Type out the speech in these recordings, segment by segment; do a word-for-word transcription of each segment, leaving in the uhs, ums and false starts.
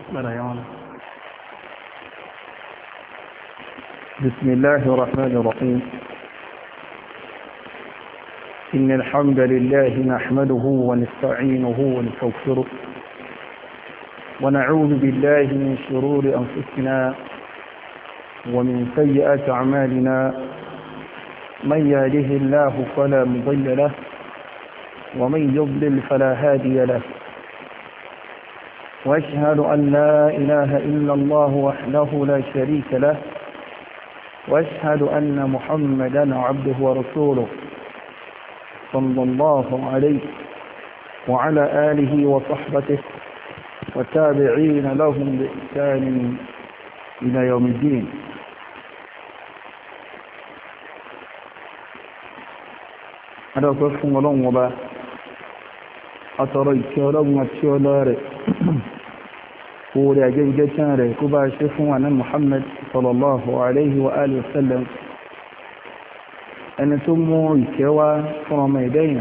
بسم الله الرحمن الرحيم. إن الحمد لله نحمده ونستعينه ونستغفره ونعوذ بالله من شرور أنفسنا ومن سيئات أعمالنا. من يهده الله فلا مضل له ومن يضلل فلا هادي له. وأشهد أن لا إله إلا الله وحده لا شريك له وأشهد أن محمدا عبده ورسوله صلى الله عليه وعلى آله وصحبه والتابعين لهم بإحسان إلى يوم الدين. هذا قسم الله وبا أتريك ولو أتشولاري قول أجل جتاري كبا شفوا عن محمد صلى الله عليه وآله وسلم أن تمو الكوى فرميدين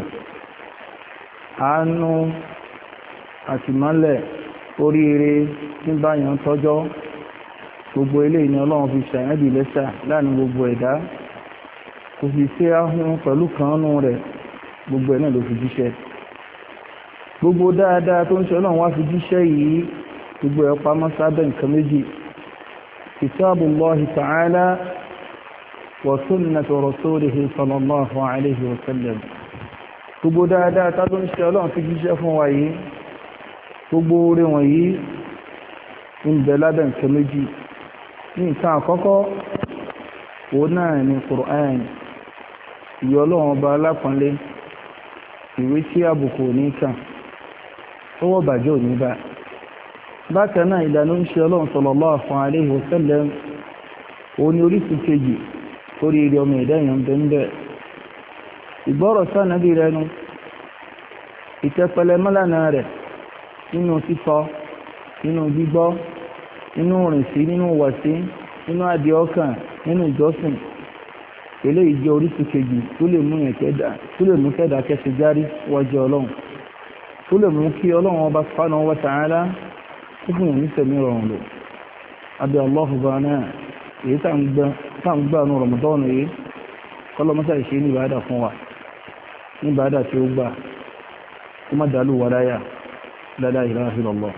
عنه أتمنى oríire nígbà yàn tọ́jọ́ gbogbo eléyìí ni Ọlọ́run fi ṣàyẹ́dì lẹ́sà láàrin gbogbo ẹ̀dá kò fi sí ahun pẹ̀lú kanánú rẹ̀ gbogbo ẹ̀ náà ló fi jíṣẹ́ gbogbo dáadáa tó ń ṣe Ọlọ́run wá fi jíṣẹ́ yìí gbogbo ẹ̀ pamọ́ sábẹ́ nǹkan méjì kitabullahi ta'ala wa sunnatu rasulihi sallallahu alayhi wa sallam. Gbogbo dáadáa tó ń ṣe Ọlọ́run fi jíṣẹ́ fún wa yìí gbogbo orí wọ̀nyí ń bẹ lábẹ́ nǹkan méjì. Ní nǹkan àkọ́kọ́ òun náà ni Qur'an, ìwé Ọlọ́run ọba alápọ̀nlé, ìwé tí àbùkù ní kàn owó bàjẹ́ òní bá. Bákan náà ìlànà ń ṣe Ọlọ́run sallallahu alayhi wa sallam òun ni orísun kejì orí ilẹ̀ ọmọ ẹ̀dá èèyàn bẹ́ẹ̀. Ìgbọ́rọ̀ sánàbí rẹnu, ìtẹpẹlẹ mọ́lànà rẹ̀ nínú sísọ, nínú gbígbọ́, nínú rìnsí, nínú wàsí, nínú àdì ọkàn, nínú ìjọsìn. Eléyìí jẹ́ orísun kejì tó lè mú ẹ̀kẹ́dà tó lè mú kẹ́dà kẹsì járí wájú Ọlọ́run, tó lè mú kí Ọlọ́run ọba subhanahu wa ta'ala tó fún ìyẹn nísẹ̀mí rọrùn lò. Abẹ́ Allahu bá náà èyí tá ń gbà ní Ramadan yìí kọ́lọ́mọ́sá ìṣe ní ìbádà fún wa, ní ìbádà tí ó gbà kó má dàlú wa láyà. لا لا إله إلا الله.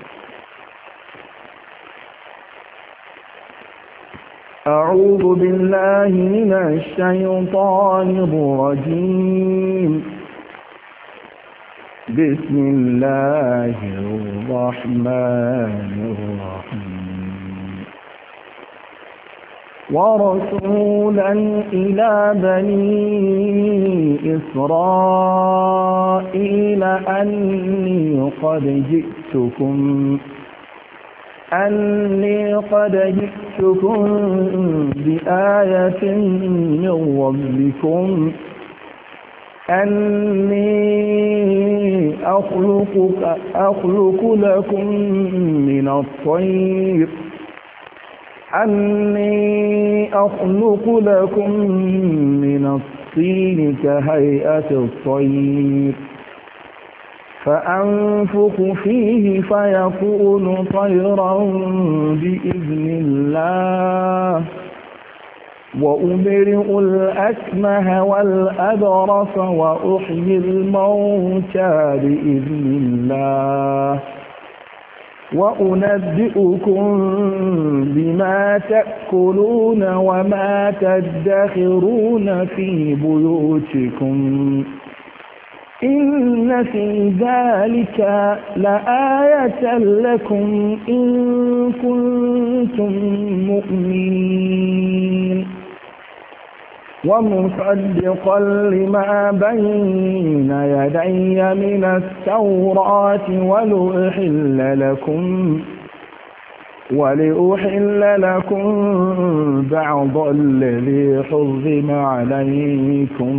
أعوذ بالله من الشيطان الرجيم. بسم الله الرحمن الرحيم. ورسولا إلى بني إسرائيل أني قد جئتكم أني قد جئتكم بآية من ربكم أني أخلق, أخلق لكم من الطير أني أخلق لكم من الطين كهيئة الطير فأنفخ فيه فيكون طيرا بإذن الله وأبرئ الأكمه والأبرص وأحيي الموتى بإذن الله وأنبئكم بما تأكلون وما تدخرون في بيوتكم إن في ذلك لآية لكم إن كنتم مؤمنين ومصدقا لما بين يدي من التوراة ولأحل لكم ولأحل لكم بعض الذي حرم عليكم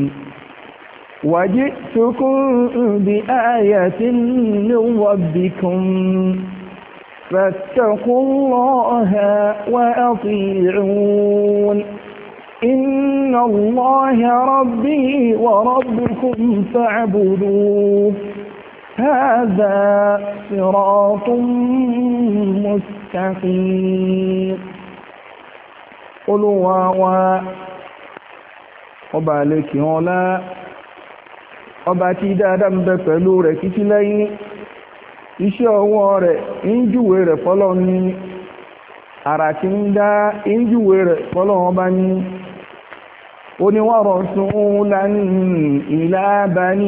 وجئتكم بآية من ربكم فاتقوا الله وأطيعون إن الله ربي وربكم فاعبدوه هذا صراط مستقيم Olúwa wa ọba àlekì ọlá ọba tí dáadáa ń bẹ pẹ̀lú rẹ̀ títí lẹ́yìn iṣẹ́ ọwọ́ rẹ̀ ń júwe rẹ̀ fọ́lọ́ ní àrà tí ń dá ń júwe rẹ̀ fọ́lọ́ ọba ní wa rasulan ila bani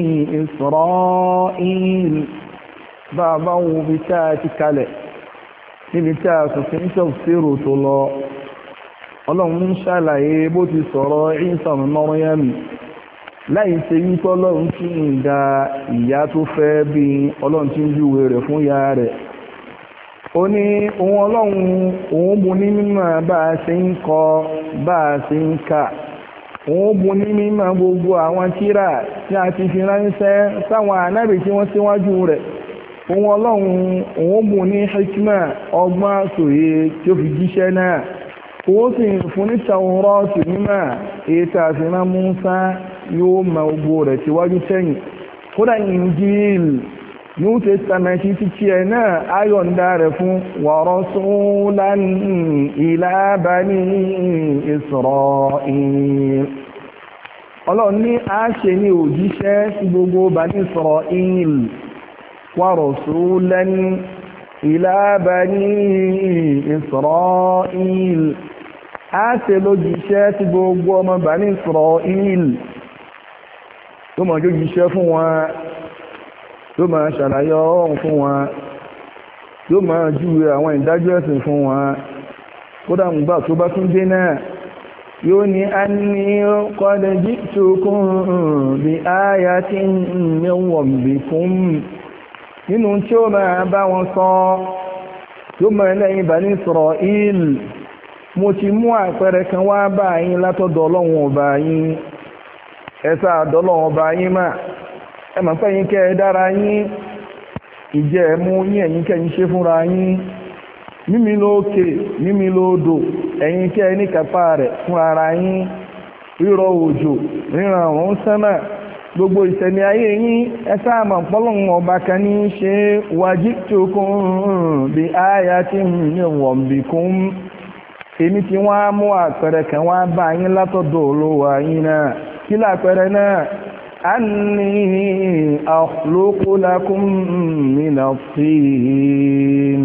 Isra'il bàbá wo bí táà ti kalẹ̀ níbi tí a sọ̀fin tafsiru tó lọ ọlọ́run ń ṣàlàyé bó ti sọ̀rọ̀ Ìsá ọmọ Maryam láì ṣe yí tọ́lọ́run tí ń da ìyá tó fẹ́ bí ọlọ́run tí ń júwe rẹ̀ fún ya rẹ̀ ó ní ohun ọlọ́run òun bu ní mímọ̀ bá a ṣe ń kọ bá a ṣe ń kà òun bu ní mímọ̀ gbogbo àwọn tírà tí a ti fi ránṣẹ́ sáwọn ànábì tí wọ́n síwájú rẹ̀ ohun ọlọ́run òun bu ní hikma ọgbọ́n àsòye tí ó fi jíṣẹ́ náà ó sì fún ní Tawrati mímọ̀ èyí tí a fi rán Mùsá yóò mọ gbogbo rẹ̀ tíwájú sẹ́yìn kódà Injil New Testament ti tiẹ̀ náà ayọ̀ǹda rẹ̀ fún wa rasulan ila bani Isra'il ọlọ́run ní a ṣe ní òjíṣẹ́ sí gbogbo bani Isra'il wa rasulan ila bani Isra'il a ṣe lójíṣẹ́ sí gbogbo ọmọ bani Isra'il tó mọ̀ jójíṣẹ́ fún wọn tó máa ṣàlàyé ọ̀rọ̀ fún wọn tó máa júwe àwọn ìdájọ́ ẹ̀sìn fún wọn kódà ń gbà tó bá tún dé náà yóò ní anni qad ji'tukum bi ayatin min rabbikum nínú tí ó máa bá wọn sọ tó máa lẹ́yìn Bani Isra'il mo ti mú àpẹẹrẹ kan wá bá yín látọ̀dọ̀ Ọlọ́run ọba yín ẹ̀sà àdọ́lọ́run ọba yín máa ẹ mọ̀ pé yín kẹ́ ẹ dára yín ìjẹ́ ẹ̀mú yín ẹ̀yin kẹ́ yín ṣe fúnra yín mímí lókè mímí lódò ẹ̀yin kẹ́ ẹ ní kápá rẹ̀ fún ara yín rírọ̀ òjò ríran àwọn sánmà gbogbo ìṣẹ̀lẹ̀ ayé yín ẹ sáà mọ̀ pọ́lọ́hun ọba kan ní ṣe wajitukum bi ayatin min rabbikum èmi tí wọ́n á mú àpẹẹrẹ kan wá bá yín látọ̀dọ̀ olówó yín náà kí lápẹẹrẹ náà أني أخلق لكم من الطين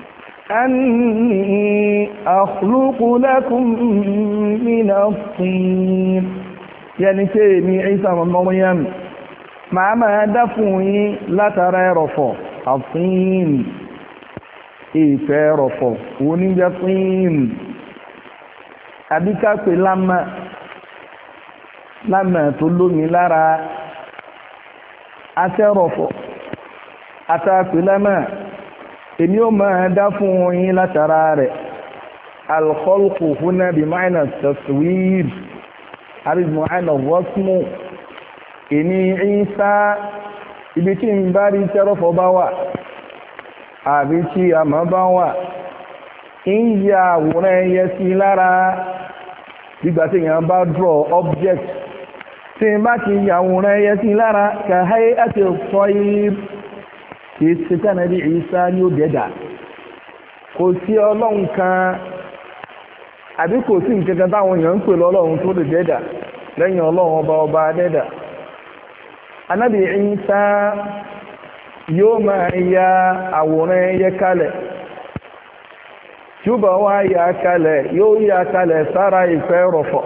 أني أخلق لكم من الطين يعني تيمي عيسى من مريم مع ما دفوي لا ترى رفو الطين إيه رفو ونجا طين أبيكا في لما lámà tó lómi lára atẹ́rọ̀fọ̀ àtàpè lámà èmi ó máa dá fún yín látara rẹ̀ alkhalqu huna bí máìnà taswir àbí máìnà rọ́smù èmi Ìsá ibi tí ń bá rí tẹ́rọ̀fọ̀ bá wà àbí tí àmọ́ bá wà ń ya àwòrán ẹyẹ sí lára nígbà tí èèyàn bá draw object tí n bá ti yàwòrán ẹyẹ sí lára kàháyé àti ọ̀pọ̀ yìí kìí ṣe tánàbí Ìsá ní ó dẹ́dà kò sí ọlọ́run kan àbí kò sí nǹkan kan táwọn èèyàn ń pè lọ́lọ́run tó lè dẹ́dà lẹ́yìn ọlọ́run ọba ọba dẹ́dà anábì Ìsá yóò máa ya àwòrán ẹyẹ kalẹ̀ tí ó bá wá ya kalẹ̀ yóò ya kalẹ̀ sára ìfẹ́ rọ̀fọ̀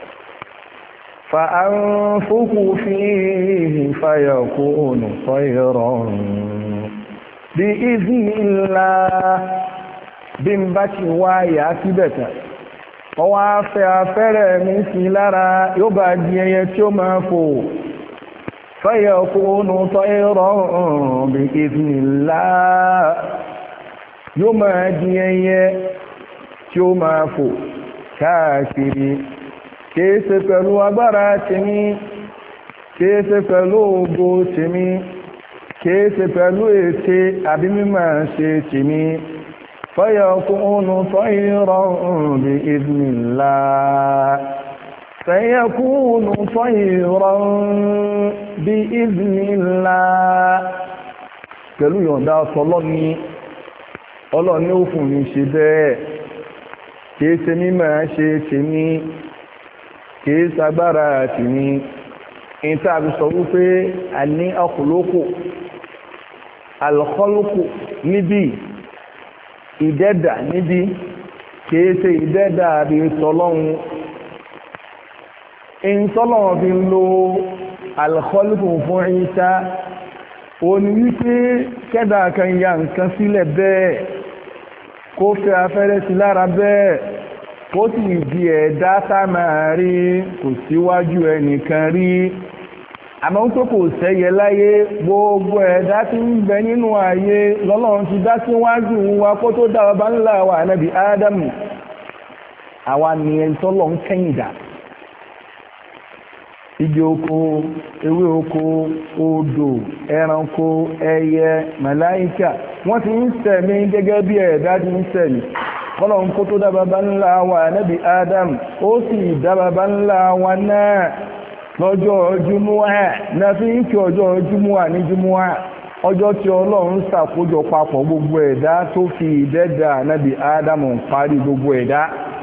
فأنفخوا فيه فيكون طيرا بإذن الله bí n bá ti wá yà síbẹ̀tà ọwọ́ afẹ́ afẹ́rẹ́ mi sí lára yóò bá di ẹyẹ tí ó máa fò فيكون طيرا بإذن الله yóò máa di ẹyẹ tí ó máa fò káàkiri kìí ṣe pẹ̀lú agbára tèmi kìí ṣe pẹ̀lú ògo tèmi kìí ṣe pẹ̀lú ète àbí mímọ̀ ṣe tèmi فيكون طيرا بإذن الله فيكون طيرا بإذن الله pẹ̀lú yọ̀ǹda ọlọ́ni ọlọ́ni ó fún mi ṣe bẹ́ẹ̀ kìí ṣe mímọ̀ ṣe ṣe ní kìí ṣagbára tì ní ìta àbí sọ wípé a ní ọkùnlókù alkọlùkù níbi ìdẹ́dà níbi kìí ṣe ìdẹ́dà àbí tọ́lọ́run ìntọ́lọ́run fi ń lo alkọlùkù fún ìta òní wípé kẹ́dà kan ya nǹkan sílẹ̀ bẹ́ẹ̀ kó fẹ́ afẹ́rẹ́ sí lára bẹ́ẹ̀ kó sì di ẹ̀dá sáàmà rí kò síwájú ẹnìkan rí àmọ́ tó kò sẹ́yẹ láyé gbogbo ẹ̀dá tí ń bẹ nínú ayé lọ́lọ́run ti dá síwájú wa kó tó dá baba ńlá wa ànábì ádámù àwa ni ẹni tọ́lọ́ ń kẹ́yìn dà igi oko ewé oko odò ẹranko ẹyẹ màláíkà wọ́n ti ń ṣẹ̀mí gẹ́gẹ́ bí ẹ̀dá ti ń ṣẹ̀mí kọ́lọ̀n kó tó dá baba ńlá wa nábì Adam ó sì dá baba ńlá wa náà lọ́jọ́ jùmúà náà fi ń kí ọjọ́ jùmúà ní jùmúà ọjọ́ tí Ọlọ́run ṣàkójọ papọ̀ gbogbo ẹ̀dá tó fi ìdẹ́dà nábì Adam parí gbogbo ẹ̀dá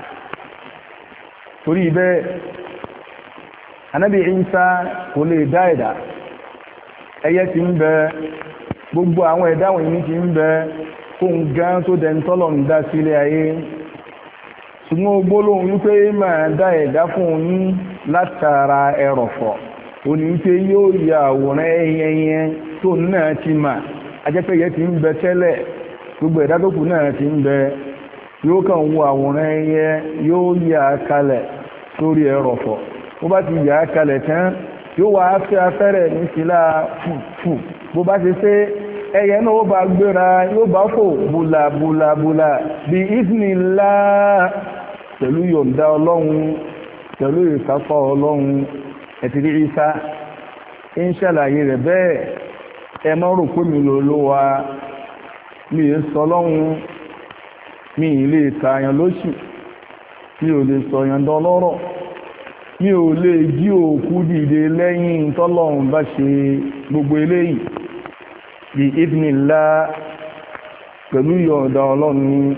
torí bẹ́ẹ̀ Ànábì Ìsá kò lè dá ẹ̀dá ẹyẹ ti ń bẹ gbogbo àwọn ẹ̀dá wọ̀nyí ti ń bẹ kó ń gán tó dẹ̀ ń tọ́lọ̀ ń dá sílé ayé ṣùgbọ́n gbólóhùn wípé máa dá ẹ̀dá fún yín látara ẹrọ̀fọ̀ òní wípé yóò ya àwòrán ẹyẹyẹ tó náà ti mà ajẹ́pẹ́yẹ ti ń bẹ tẹ́lẹ̀ gbogbo ẹ̀dá tó kù náà ti ń bẹ yóò kàn wo àwòrán ẹyẹ yóò yà kalẹ̀ sórí ẹrọ̀fọ̀ bó bá ti yà á kalẹ̀ tán yóò wá fẹ́ afẹ́rẹ́ ní sílá fùfù bó bá ti ṣe ẹyẹ náà ó bá gbéra yóò bá fò bùlà bùlà bùlà bí ìsìnlá pẹ̀lú yọ̀ǹda ọlọ́run pẹ̀lú ìkápá ọlọ́run ẹ̀tìrí Ìsá ń ṣàlàyé rẹ̀ bẹ́ẹ̀ ẹ má rò pé mi lò ló wa mi ì sọ ọlọ́run mi ì lè tààyàn lóṣù mi ò lè sọ̀yàn dọlọ́rọ̀ mi ò lè jí òkú dìde lẹ́yìn tọ́lọ́run bá ṣe gbogbo eléyìí bí ìdínlá pẹ̀lú yọ̀ǹda ọlọ́run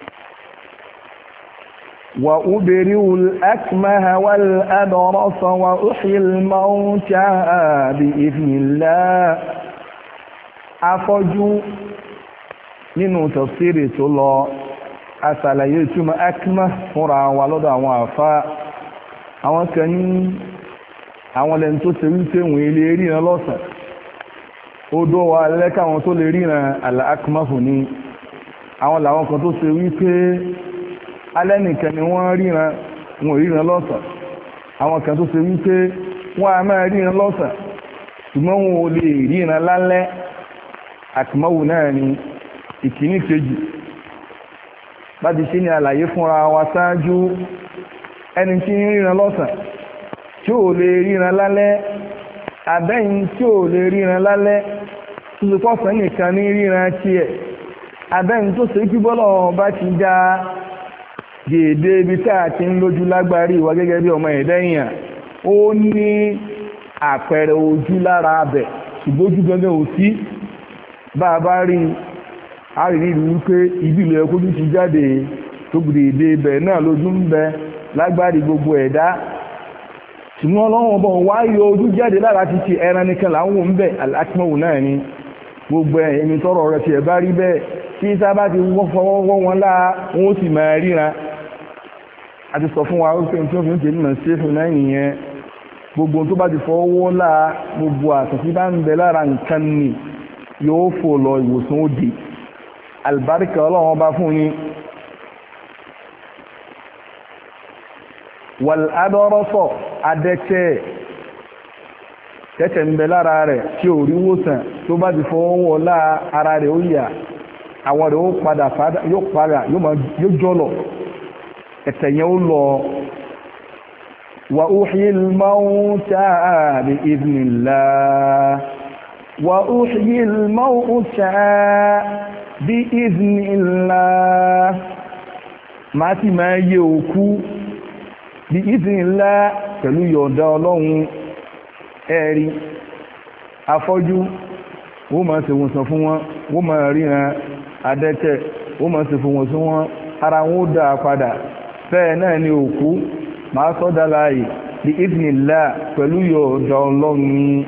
wa uberi'u al-akmaha wal-abrasa wa uhyi al-mawta bí ìdínlá afọ́jú nínú tafsiri tó lọ asàlàyé ìtumọ̀ akmah fúnra wa lọ́dọ̀ àwọn àfáà àwọn kan ní àwọn lẹ́nu tó ṣe wípé wọ́n ilé ríran lọ́sàn odó wa lẹ́ka àwọn tó lè ríran al-akmahu ní àwọn làwọn kan tó ṣe wípé alẹ́nìkan ni wọ́n ríran wọ́n ríran lọ́sàn àwọn kan tó ṣe wípé wọ́n a máa ríran lọ́sàn ṣùgbọ́n wọn ò lè ríran lálẹ́ akmahu náà ni ìkíní kejì bá ti ṣe ní àlàyé fúnra wa ṣáájú ẹni tí ń ríran lọ́sàn tí ò lè ríran lálẹ́ àbẹ́yìn tí ò lè ríran lálẹ́ tó ṣe pọ́sàn nìkan ní ríran tiẹ̀ àbẹ́yìn tó ṣe kí bọ́lọ̀ bá ti já gèdè ibi tá a ti ń lójú lágbárí wa gẹ́gẹ́ bí ọmọ ẹ̀dẹ́yìn ó ní àpẹẹrẹ ojú lára abẹ̀ ṣùgbọ́n ojú gangan ò sí bá a bá rí a rí rí wípé ibi ìlú ẹkọ́ ti jáde tó gbèdè ibẹ̀ náà lójú ń bẹ lágbárí gbogbo ẹ̀dá ṣùgbọ́n ọlọ́run ọba wá yọ ojú jáde lára ti ti ẹran nìkan láwọn ń bẹ̀ alákìmọ̀wò náà ni gbogbo ẹ̀mí tọrọ rẹ̀ ti ẹ̀ bá rí bẹ́ẹ̀ tí sábà ti fọwọ́ wọn láà wọn ó sì máa ríran a ti sọ fún wa wípé tí wọ́n fi ń tèmi mọ̀ sí fún náà nìyẹn gbogbo tó bá ti fọwọ́ láà gbogbo àtúntí bá ń bẹ lára nǹkan ni yóò fò lọ ìwòsàn òde àlùbáríkà ọlọ́run ọba fún yín wàládọ́rọ́sọ̀ adẹ́tẹ́ tẹ́tẹ̀ ń bẹ lára rẹ̀ tí ò rí wòsàn tó bá ti fọwọ́ wọlá ara rẹ̀ ó yà àwọn rẹ̀ ó padà yóò padà yóò jọlọ̀ ẹ̀tẹ̀ yẹn ó lọ wa uhyil mawta bi idhnillah wa uhyil mawta bí idhnillah máa ti máa yẹ òkú bí idhnillah pẹ̀lú yọ̀ǹda ọlọ́run ẹ̀rí afọ́jú wọ́n máa ṣe wòsàn fún wọn wọ́n máa ríran adẹ́tẹ̀ wọ́n máa ṣe fún wọn sí wọn ara wọn ó dáa padà bẹ́ẹ̀ náà ni òkú máa sọ́dá láàyè bí ìdínlá pẹ̀lú yọ̀ǹda ọlọ́run.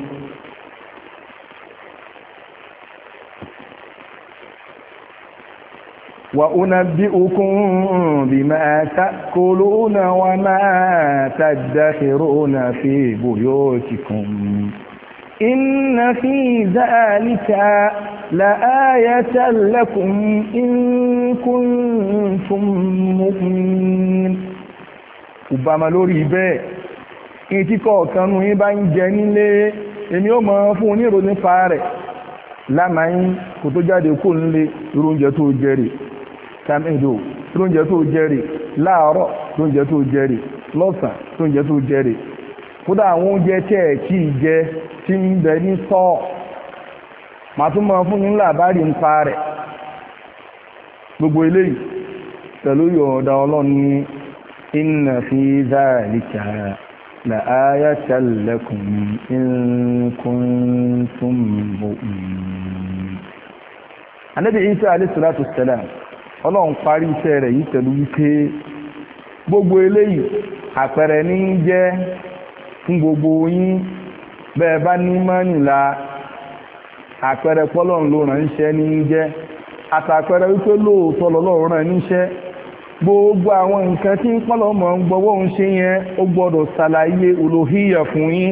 وأنبئكم بما تأكلون وما تدخرون في بيوتكم إن في ذلك لآية لكم إن كنتم مؤمنين Ọbama lórí bẹ́ẹ̀ in tí kọ̀ọ̀kan nù yín bá ń jẹ nílé èmi ó mọ̀ fún onírò nípa rẹ̀ lámàáyín kò tó jáde kó nílé irú oúnjẹ tó jẹ́rì tàmídò lóúnjẹ tó jẹ́rì láàárọ̀ lóúnjẹ tó jẹ́rì lọ́sàn lóúnjẹ tó jẹ́rì kódà àwọn oúnjẹ tẹ́ ẹ̀ kí jẹ tí ń bẹ ní sọ́ọ̀ màá tún mọ fún yín làbárí ń pa rẹ̀ gbogbo eléyìí pẹ̀lú yọ̀ọ̀dà ọlọ́run ní inna fi dhalika la ayatan lakum in kuntum mu'minin. Ànábì Ìsá alayhi salatu wassalam ọlọ́run parí iṣẹ́ rẹ̀ yìí pẹ̀lú wípé gbogbo eléyìí àpẹẹrẹ ní jẹ́ fún gbogbo yín bẹ́ẹ̀ bá ní mọ́nìlá àpẹẹrẹ pọ́lọ́run ló rán níṣẹ́ ní jẹ́ àtàpẹẹrẹ wípé lóòótọ́ lọ́lọ́run rán níṣẹ́ gbogbo àwọn nǹkan tí pọ́lọ́mọ̀ ń gbọ́wọ́ ń ṣe yẹn ó gbọ́dọ̀ ṣàlàyé olóhíyà fún yín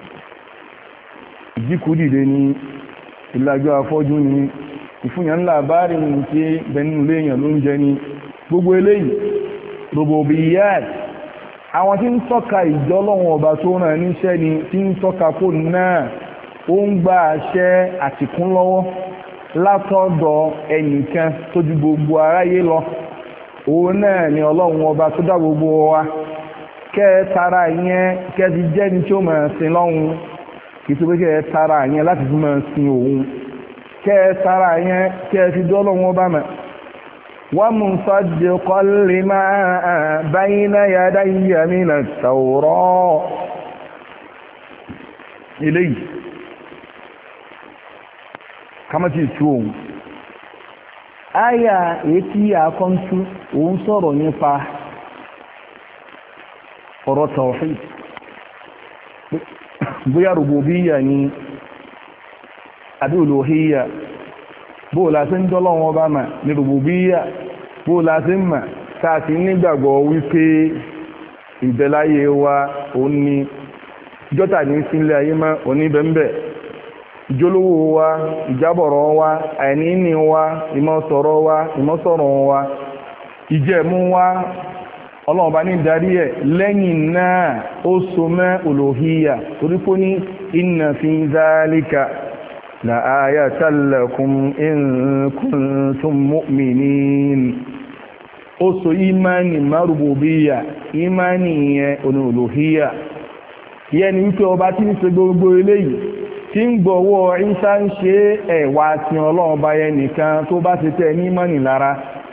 ìjíkú dìde ní ìlàjọ afọ́jú ni ìfúnyàn ńlá báàrí ní tí bẹ̀nú léèyàn ló ń jẹ ní gbogbo eléyìí rububiyyat àwọn tí ń tọ́ka ìjọlọ́wọ̀n ọba tó rán níṣẹ́ ni tí ń tọ́ka kó náà ó ń gba àṣẹ àtìkún lọ́wọ́ látọ̀dọ̀ ẹnìkan tó ju gbogbo aráyé lọ òun náà ni ọlọ́run ọba tó dá gbogbo wa kẹ́ tara yẹn kẹ́ ti jẹ́ ní tí ó máa sin lọ́hun kì í tó pé kẹ́ tara yẹn láti fi máa sin òun kẹ́ tara yẹn kẹ́ ti dọ́ ọlọ́run ọba mọ̀ wa musaddiqan lima bayna yadayya mina at-tawrah eléyìí kámátì tú òun àyà ètí àkọ́ntú òun sọ̀rọ̀ nípa ọ̀rọ̀ tawhid bóyá rububiyya ni àbí uluhiyya bóòlá sí ń dọ́lọ́wọ́ bá mà ní rububiyya bóòlá sí mà káàkì nígbàgbọ́ wípé ìbẹ̀láyé wa òun ni jọ́tà ní sílẹ̀ ayé má oníbẹ̀m̀bẹ̀ ìjólówó wa ìjábọ̀rọ̀ wa àìníní wa ìmọ̀sọ̀rọ̀ wa ìmọ̀sọ̀rọ̀ wa ìjẹ̀mú wa ọlọ́run bá ní darí ẹ̀ lẹ́yìn náà ó so mẹ́ olóhíyà torípó ní inna fi dhalika la ayatan lakum in kuntum mu'minin ó so ìmánì márùbùbíyà ìmánì yẹn olóhíyà yẹni wípé ọba tí ń ṣe gbogbo eléyìí tí ń gbọ́wọ́ Ìsá ń ṣe ẹ̀wà àti ọlọ́run bá yẹ nìkan tó bá ti tẹ́ ní mọ́nì lára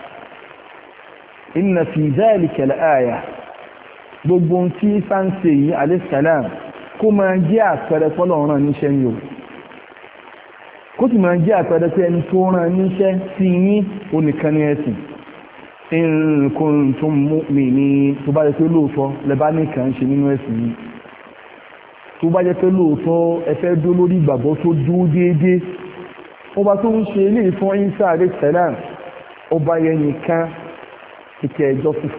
inna fi dhalika al-aya gbogbo tí Ìsá ń ṣe yìí alayhi salam kó máa jẹ́ àpẹẹrẹ fọ́lọ́run rán níṣẹ́ ni o kó sì máa jẹ́ àpẹẹrẹ pé ẹni tó rán níṣẹ́ sí yín onìkan ní ẹ̀sìn in kuntum mu'minin tó bá yẹ pé lóòótọ́ lẹ́bá nìkan ṣe nínú ẹ̀sìn yìí tó bá jẹ́ pé lóòótọ́ ẹfẹ́ dó lórí ìgbàgbọ́ tó dúró déédéé ọba tó ń ṣe ilé fún Ìsá alayhi salam ọba yẹn nìkan ìkẹ́ ẹjọ́ fún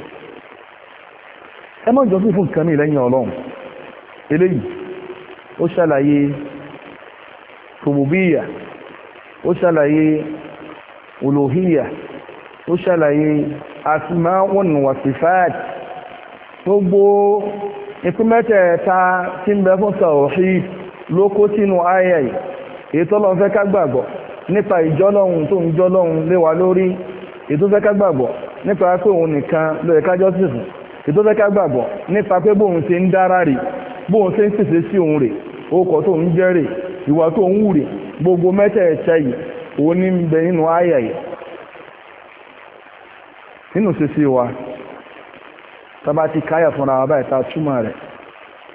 ẹ má jọ fún nǹkan ní lẹ́yìn ọlọ́run eléyìí ó ṣàlàyé rububiyya ó ṣàlàyé uluhiyya ó ṣàlàyé asma'un wa sifat gbogbo ìpín mẹ́tẹ̀ẹ̀ta tí ń bẹ fún tawhid ló kó sínú ayà yìí èyí tó lọ́n fẹ́ ká gbàgbọ́ nípa ìjọ́lọ́hun tó ń jọ́lọ́hun lé wa lórí èyí tó fẹ́ ká gbàgbọ́ nípa pé òun nìkan ló yẹ ká jọ́sìn fún èyí tó fẹ́ ká gbàgbọ́ nípa pé bóun ṣe ń dára rè bóun ṣe ń pèsè sí òun rè orúkọ tó ń jẹ́ rè ìwà tó ń wù rè gbogbo mẹ́tẹ̀ẹ̀ta yìí òun ní ń bẹ nínú ayà yìí nínú ṣíṣe wa tàbá ti káyà fúnra wa báyìí ta túmọ̀ rẹ̀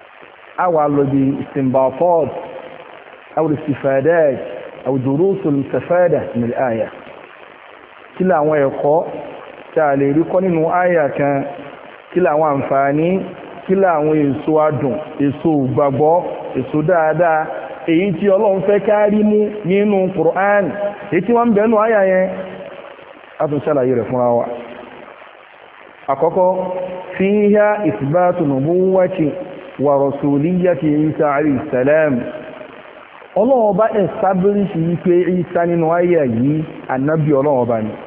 àwa lọ bí istinbatat aw istifadat aw durus mustafada min al-aya kí làwọn ẹ̀kọ́ tí a lè rí kọ́ nínú àyà kan kí làwọn àǹfààní kí làwọn èso adùn èso ìgbàgbọ́ èso dáadáa èyí tí Ọlọ́run fẹ́ kárí mú nínú Qur'an èyí tí wọ́n ń bẹ̀ẹ́nu àyà yẹn a tún ṣàlàyé rẹ̀ fúnra wa àkọ́kọ́ fiha ithbatu nubuwwati wa rasuliyyati Isa alayhi salam Ọlọ́run bá establish wípé Isa nínú àyà yìí ànábì Ọlọ́run bá ní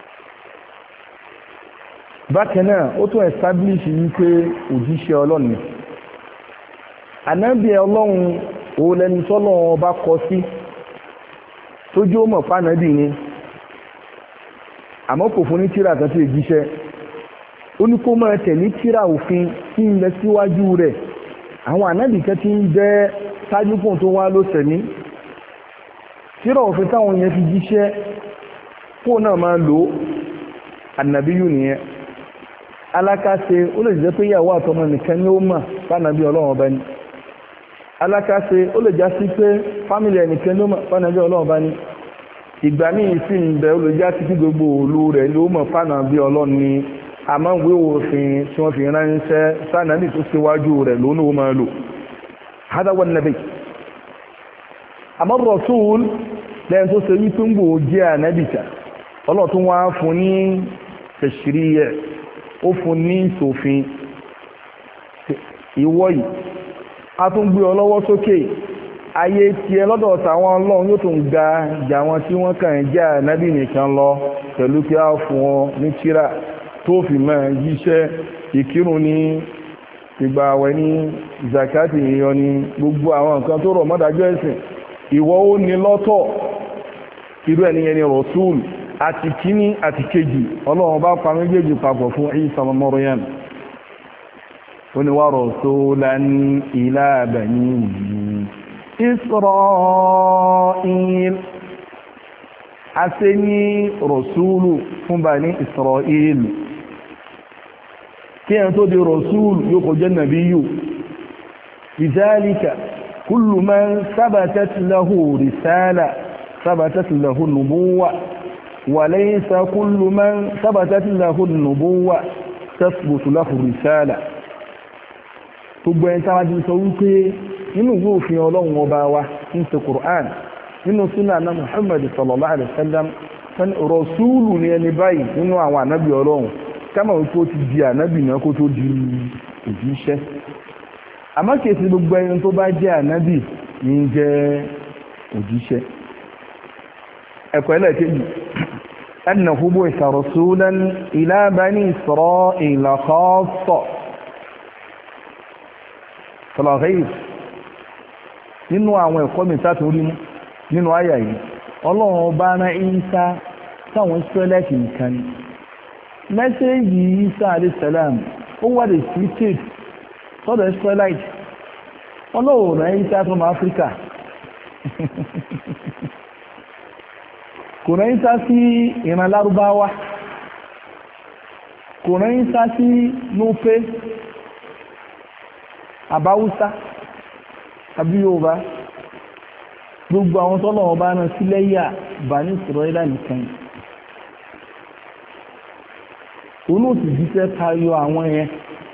bákan náà ó tún establish wípé òjíṣẹ́ Ọlọ́run ni ànábì Ọlọ́run òun lẹni tọ́lọ́run bá kọ sí tójú ó mọ̀ fánàbì ni àmọ́ kò fún ní tírà kan tí èjíṣẹ́ ó ní kó máa tẹ̀lé tírà òfin tí ń lẹ síwájú rẹ̀ àwọn ànábì kan tí ń jẹ́ sáájú fún tó wá ló tẹ̀mí tírà òfin táwọn yẹn fi jíṣẹ́ kó náà máa lò ànàbíyù nìyẹn alákàṣe ó lè jẹ́ pé ìyàwó àtọmọ nìkan ni ó mọ̀ fánàbí Ọlọ́run ọba ni alákàṣe ó lè já sí pé fámìlì ẹnìkan ló mọ̀ fánàbí Ọlọ́run ọba ni ìgbà míì sì ń bẹ ó lè já sí kí gbogbo òlu rẹ̀ ló mọ̀ fánàbí Ọlọ́run ni àmọ́ ìwé òfin tí wọ́n fi ránṣẹ́ fánàbí tó síwájú rẹ̀ lónìí ó máa lò hada wan nabi àmọ́ rasul lẹ́yìn tó ṣe wípé ń gbò jẹ́ ànábìtà Ọlọ́run tó wá fún ní tashri'e ó fún ní ìṣòfin ìwọ yìí a tún gbé ọ lọ́wọ́ sókè ayé tí ẹ lọ́dọ̀ tàwọn Ọlọ́run yóò tún ga jà wọn tí wọ́n kàn jẹ́ ànábì nìkan lọ pẹ̀lú kí a fún ọ ní tírà tó fi máa jíṣẹ́ ìkírun ní ìgbà àwẹ̀ ní zakati èèyàn ní gbogbo àwọn nǹkan tó rọ̀ mọ́dájọ́ ẹ̀sìn ìwọ ó ní lọ́tọ̀ irú ẹniyẹn ni rasul àti kíní àti kejì Ọlọ́run bá pa méjèèjì papọ̀ fún Isa ọmọ Maryam ó ní wa rasulan ila bani Isra'il a ṣe ní rasulu fún bani Isra'il kí ẹn tó di rasulu yóò kò jẹ́ nàbíyù lidhalika kullu man sabatat lahu risala sabatat lahu nubuwwa وليس كل من ثبتت له النبوة تثبت له الرسالة gbogbo ẹni tàbí ti sọ wípé nínú ìwé òfin Ọlọ́run ọba wa ní ti Qur'an nínú súnà náà Muhammad sallallahu alaihi wasallam sani rọ̀súùlù ní ẹni báyìí nínú àwọn ànábì Ọlọ́run kámà wípé ó ti di ànábì náà kó tó di òjíṣẹ́ àmọ́ kìí sí gbogbo ẹni tó bá jẹ́ ànábì ní jẹ́ òjíṣẹ́ ẹ̀kọ́ ẹlẹ́ẹ̀kejì أنه بعث رسولا إلى بني إسرائيل خاصة فلا غير nínú àwọn ẹ̀kọ́ mi sáà tó rí mú nínú àyà yìí Ọlọ́run bá rán Ìsá sáwọn Ísírẹ́lì nìkan ni mẹ́sẹ̀jì Ìsá alayhi salam ó wà lè sí tèd sọ́dọ̀ Ísírẹ́lì Ọlọ́run rán Ìsá from Africa kò rán Ìsá sí ìran lárúbáwá kò rán Ìsá sí núpé àbáwúsá àbí Yorùbá gbogbo àwọn tọ́lọ̀ ọba náà sí lẹ́yà Bani Israila nìkan olóòtú jíṣẹ́ tayọ àwọn yẹn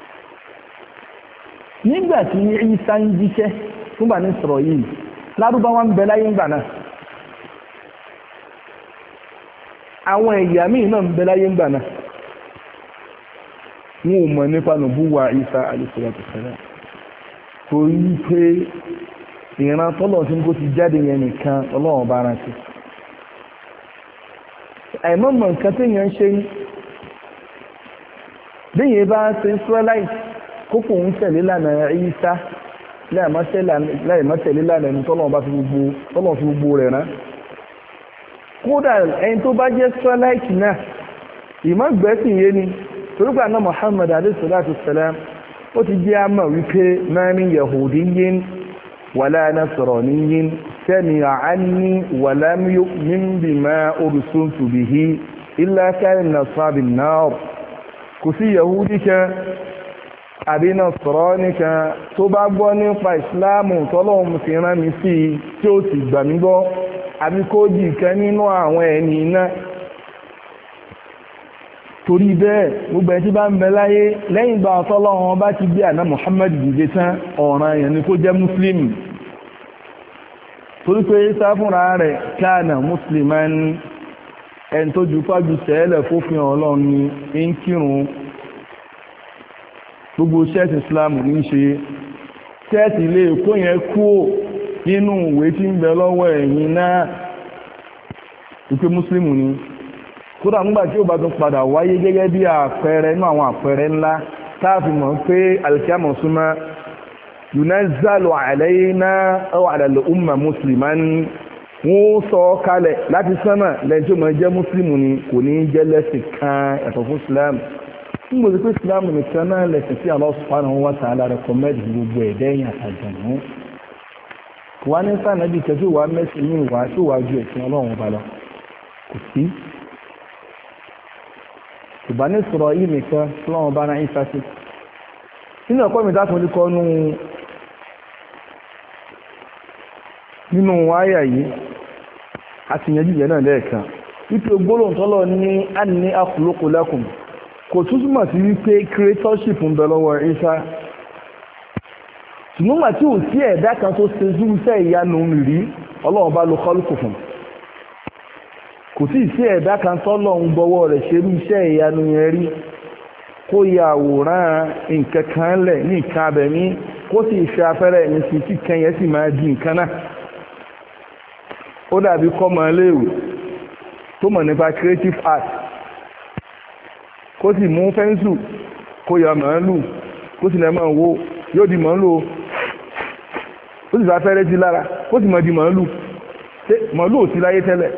nígbàtí Ìsá ń jíṣẹ́ fún Bani Israila lárúbáwá ń bẹ láyé ńgbà náà àwọn ẹ̀yà míì náà ń bẹ láyé ńgbà náà wọn ò mọ̀ nípa nùbúwà Ìsá alayhi salatu wassalam torí pé ìran tọ́lọ̀ tí kó ti jáde yẹn nìkan Ọlọ́run bá rántí àìmọ́mọ̀ nǹkan tí yẹn ń ṣe ní bíyẹn bá ń ṣe Israelite kókò ń tẹ̀lé lànà Ìsá láìmọ́tẹ̀lé lànà ẹni tọ́lọ̀ bá fi gbogbo rẹ̀ rán kódà ẹni tó bá jẹ́ Israelite náà ìmọ̀gbẹ́sìn yé ni torípà náà Muhammad alayhi salatu wassalam ó ti jẹ́ àmà wípé ma min yahudiyyin wala nasraniyyin sami'a anni wa lam yu'min bima ursiltu bihi illa kana min ashabin nar kò sí yahudi kan àbí Nasrani kan tó bá gbọ́ nípa ìsìláàmù tọ́lọ́run fi rán mi sí tí ó sì gbà mí gbọ́ àbí kó jì kan nínú àwọn ẹni iná. torí bẹ́ẹ̀ gbogbo ẹ̀ tí bá ń bẹ láyé lẹ́yìn ìgbà tọ́lọ́run bá ti gbé àná Muhammad dìde tán ọ̀ràn èèyàn ni kó jẹ́ mùsùlùmí torí pé Ìsá fúnra rẹ̀ kana musliman ẹni tó ju fájú sẹ́ẹ̀lẹ̀ fófin ọlọ́run ní ń kírun gbogbo ṣẹ́ẹ̀tì islamu ní ṣe ṣẹ́ẹ̀tì ilé ẹ̀kọ́ yẹn kúò nínú ìwé tí ń bẹ lọ́wọ́ ẹ̀yin náà wípé mùsùlùmù ni kódà nígbà tí ó bá tún padà wáyé gẹ́gẹ́ bí àpẹẹrẹ inú àwọn àpẹẹrẹ ńlá táàfin mọ̀ pé alkiyama súnmọ́ yunazzalu alayna aw ala al-umma musliman wọ́n sọ kalẹ̀ láti sánmà lẹ́yìn tí ó máa jẹ́ mùsùlùmù ni kò ní jẹ́ lẹ́sìn kan ẹ̀tọ́ fún islam nígbà tí pé islam nìkan náà lẹ́sìn tí Allah subhanahu wa ta'ala rẹ̀kọ́mẹ́dì gbogbo ẹ̀dẹ́yìn àtàjànú kò wá ní sànàbí kẹfì wà mẹ́sìn ní ìwà tí ó wà ju ẹ̀sìn ọlọ́run ọba lọ kò sí ìbánisọ̀rọ̀ yìí nìkan ọlọ́run ọba náà ń sáṣe nínú ẹ̀kọ́ mi dákun ní kọ́nú nínú àyà yìí àti ìyẹn jíjẹ náà lẹ́ẹ̀kan wípé gbólóhùn tọ́lọ̀ ní anni akhluqu lakum kò túnmọ̀ sí wípé creatorship ń bẹ lọ́wọ́ Ìsá ṣùgbọ́n tí ò sí ẹ̀dá kan tó ṣe zúúsẹ́ ìyanu rí ọlọ́run bá lo kọ́lùkù fún kò sí sí ẹ̀dá kan tọ́lọ̀ ń gbọ́wọ́ rẹ̀ ṣerú iṣẹ́ ìyanu yẹn rí kó ya àwòrán nǹkan kan lẹ̀ ní nǹkan abẹ̀mí kó sì ṣe afẹ́rẹ́ ní sí tí kan yẹn sì máa di nǹkan náà ó dàbí kọ́mọ léèwé tó mọ̀ nípa creative art kó sì mú fẹ́ńsù kó ya màálù kó sì lẹ́mọ̀ wo yóò di màálù ó sì fà fẹ́rẹ́ sí lára kó sì mọ̀ di màálù màálù ò sí láyé tẹ́lẹ̀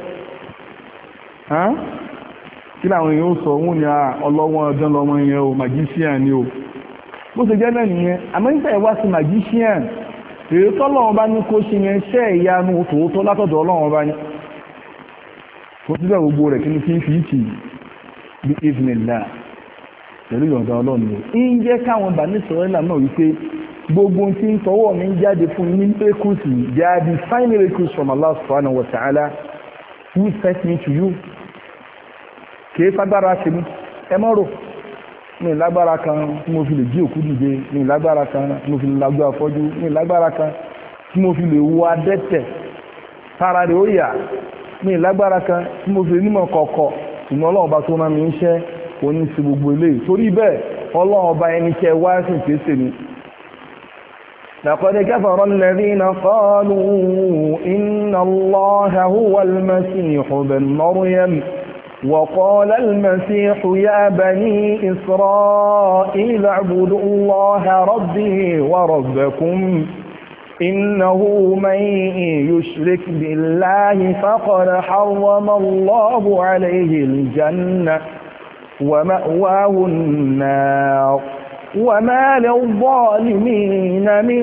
kí làwọn èèyàn ó sọ wọn ni ọlọ́wọ́n ọjọ́ lọ́wọ́ yẹn o magician ni o bó ṣe jẹ́ náà nìyẹn amẹ́ríkà ìwá sí magician èrè tọ́lọ́wọ́n bá ní kó ṣe yẹn ṣẹ́ ìyanu tòótọ́ látọ̀dọ̀ ọlọ́wọ́n bá ní kó síbẹ̀ gbogbo rẹ̀ kí ni kí n fi ìtì bí ìfìnìlá pẹ̀lú ìyọ̀ǹda ọlọ́run ni ń jẹ́ káwọn bà ní sọ̀rọ̀ ìlànà náà wípé gbogbo tí ń tọwọ́ mi jáde fún ní miracles they are the fine miracles from Allah subhanahu wa ta'ala who sent me to you kìí fagbára ṣe mú ẹ mọ́ rò ní lágbára kan tí mo fi lè jí òkú dìde ní lágbára kan tí mo fi lè lágbó afọ́jú ní lágbára kan tí mo fi lè wo adẹ́tẹ̀ tara rẹ̀ ó yà ní lágbára kan tí mo fi lè nímọ̀ kọ̀ọ̀kọ̀ ìmọ̀ ọlọ́run bá tó máa mi ń ṣẹ́ oní sí gbogbo eléyìí torí bẹ́ẹ̀ ọlọ́run ọba ẹni kẹ wá sí ìpèsè ni. لقد كفر الذين قالوا إن الله هو المسيح ابن مريم وقال المسيح يا بني إسرائيل اعبدوا الله ربي وربكم إنه من يشرك بالله فقد حرم الله عليه الجنة ومأواه النار وما للظالمين من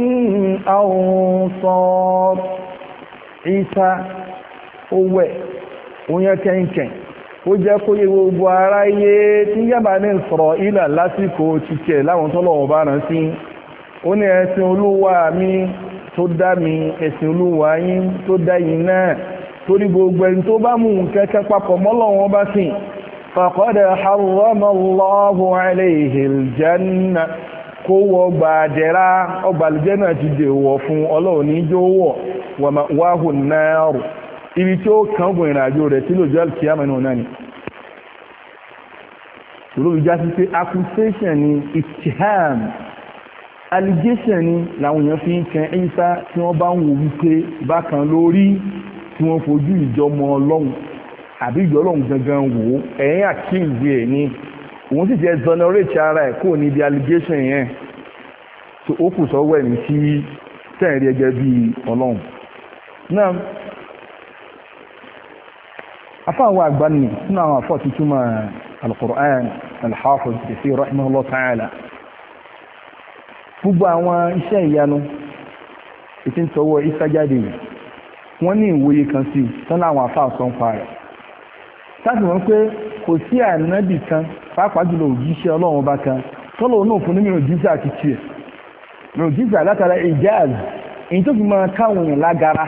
أنصار عيسى هو ويكنكن ó jẹ́ kó yé gbogbo aráyé tí yàbá ní Ísírẹ́lì lásìkò títẹ̀ láwọn tọ́lọ̀wọ̀ bá rán sí ó ní ẹ̀sìn olúwa mi tó dá mi ẹ̀sìn olúwa yín tó dá yín náà torí gbogbo ẹni tó bá mú kẹ́kẹ́ papọ̀ mọ́lọ́wọ́n bá sìn faqad harrama Allahu alayhi al-janna kó wọ gbàdẹ̀rá ọgbàlùjẹ́ ti dèwọ̀ fún ọlọ́run ní jó wọ̀ wa ma'wahu an-nar ibi tí ó kàn gùn ìrìnàjò rẹ̀ tí ló jẹ́ alkiyama náà ni olóòrùn já sí pé accusation ni ittiham allegation ni làwọn èèyàn fi ń kan Ìsá tí wọ́n bá ń wò wípé bákan lórí tí wọ́n fojú ìjọmọ ọlọ́run àbí ìjọ ọlọ́run gangan wò ó ẹ̀yìn àkíyèsí ẹ̀ ni òun sì jẹ́ exonerate ara ẹ̀ kó níbi allegation yẹn tó ó kù sọ́wọ́ ẹ̀ ní sí tẹ̀rí ẹgẹ́ bíi ọlọ́run náà afáwọn àgbáni nínú àwọn afọ́ tuntun ma al-Qur'an al-Hafiz Kathir rahimahullah ta'ala gbogbo àwọn iṣẹ́ ìyanu ètí ń tọwọ́ Ìsá jáde wọ́n ní ìwòye kan sí tán láwọn afáà sọ ń pa rẹ̀ sáàtì wọ́n pé kò sí ànábì kan pàápàá jùlọ òjíṣẹ́ ọlọ́run ọba kan tọ́lọ̀ náà fún ní mùjíza àti tiẹ̀ mùjíza látara ìjáàz èyí tó fi máa káwọn èèyàn lágara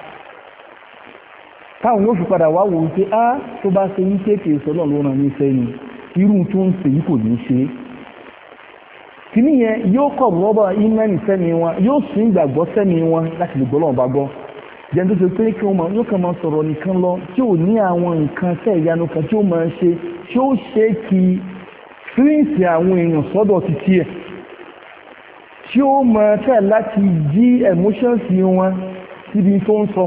táwọn yóò fi padà wá wò wípé á tó bá ṣe wípé kì í sọ́lọ̀ ló ràn ní sẹ́yìn irú tó ń ṣe yìí kò ní ṣe kìíní yẹn yóò kọ̀ rọ́bà ìmánì sẹ́mi wọn yóò sún ìgbàgbọ́ sẹ́mi wọn láti lè gbọ́ lọ́wọ́ bá gbọ́ jẹ́ tó ṣe pé kí wọ́n yóò kàn máa sọ̀rọ̀ nìkan lọ tí ò ní àwọn nǹkan tẹ́ ìyanu kan tí ó máa ṣe tí ó ṣe kí fíríǹsì àwọn èèyàn sọ́dọ̀ ti tiẹ̀ tí ó máa tẹ̀ láti jí emotions wọn síbi tó ń sọ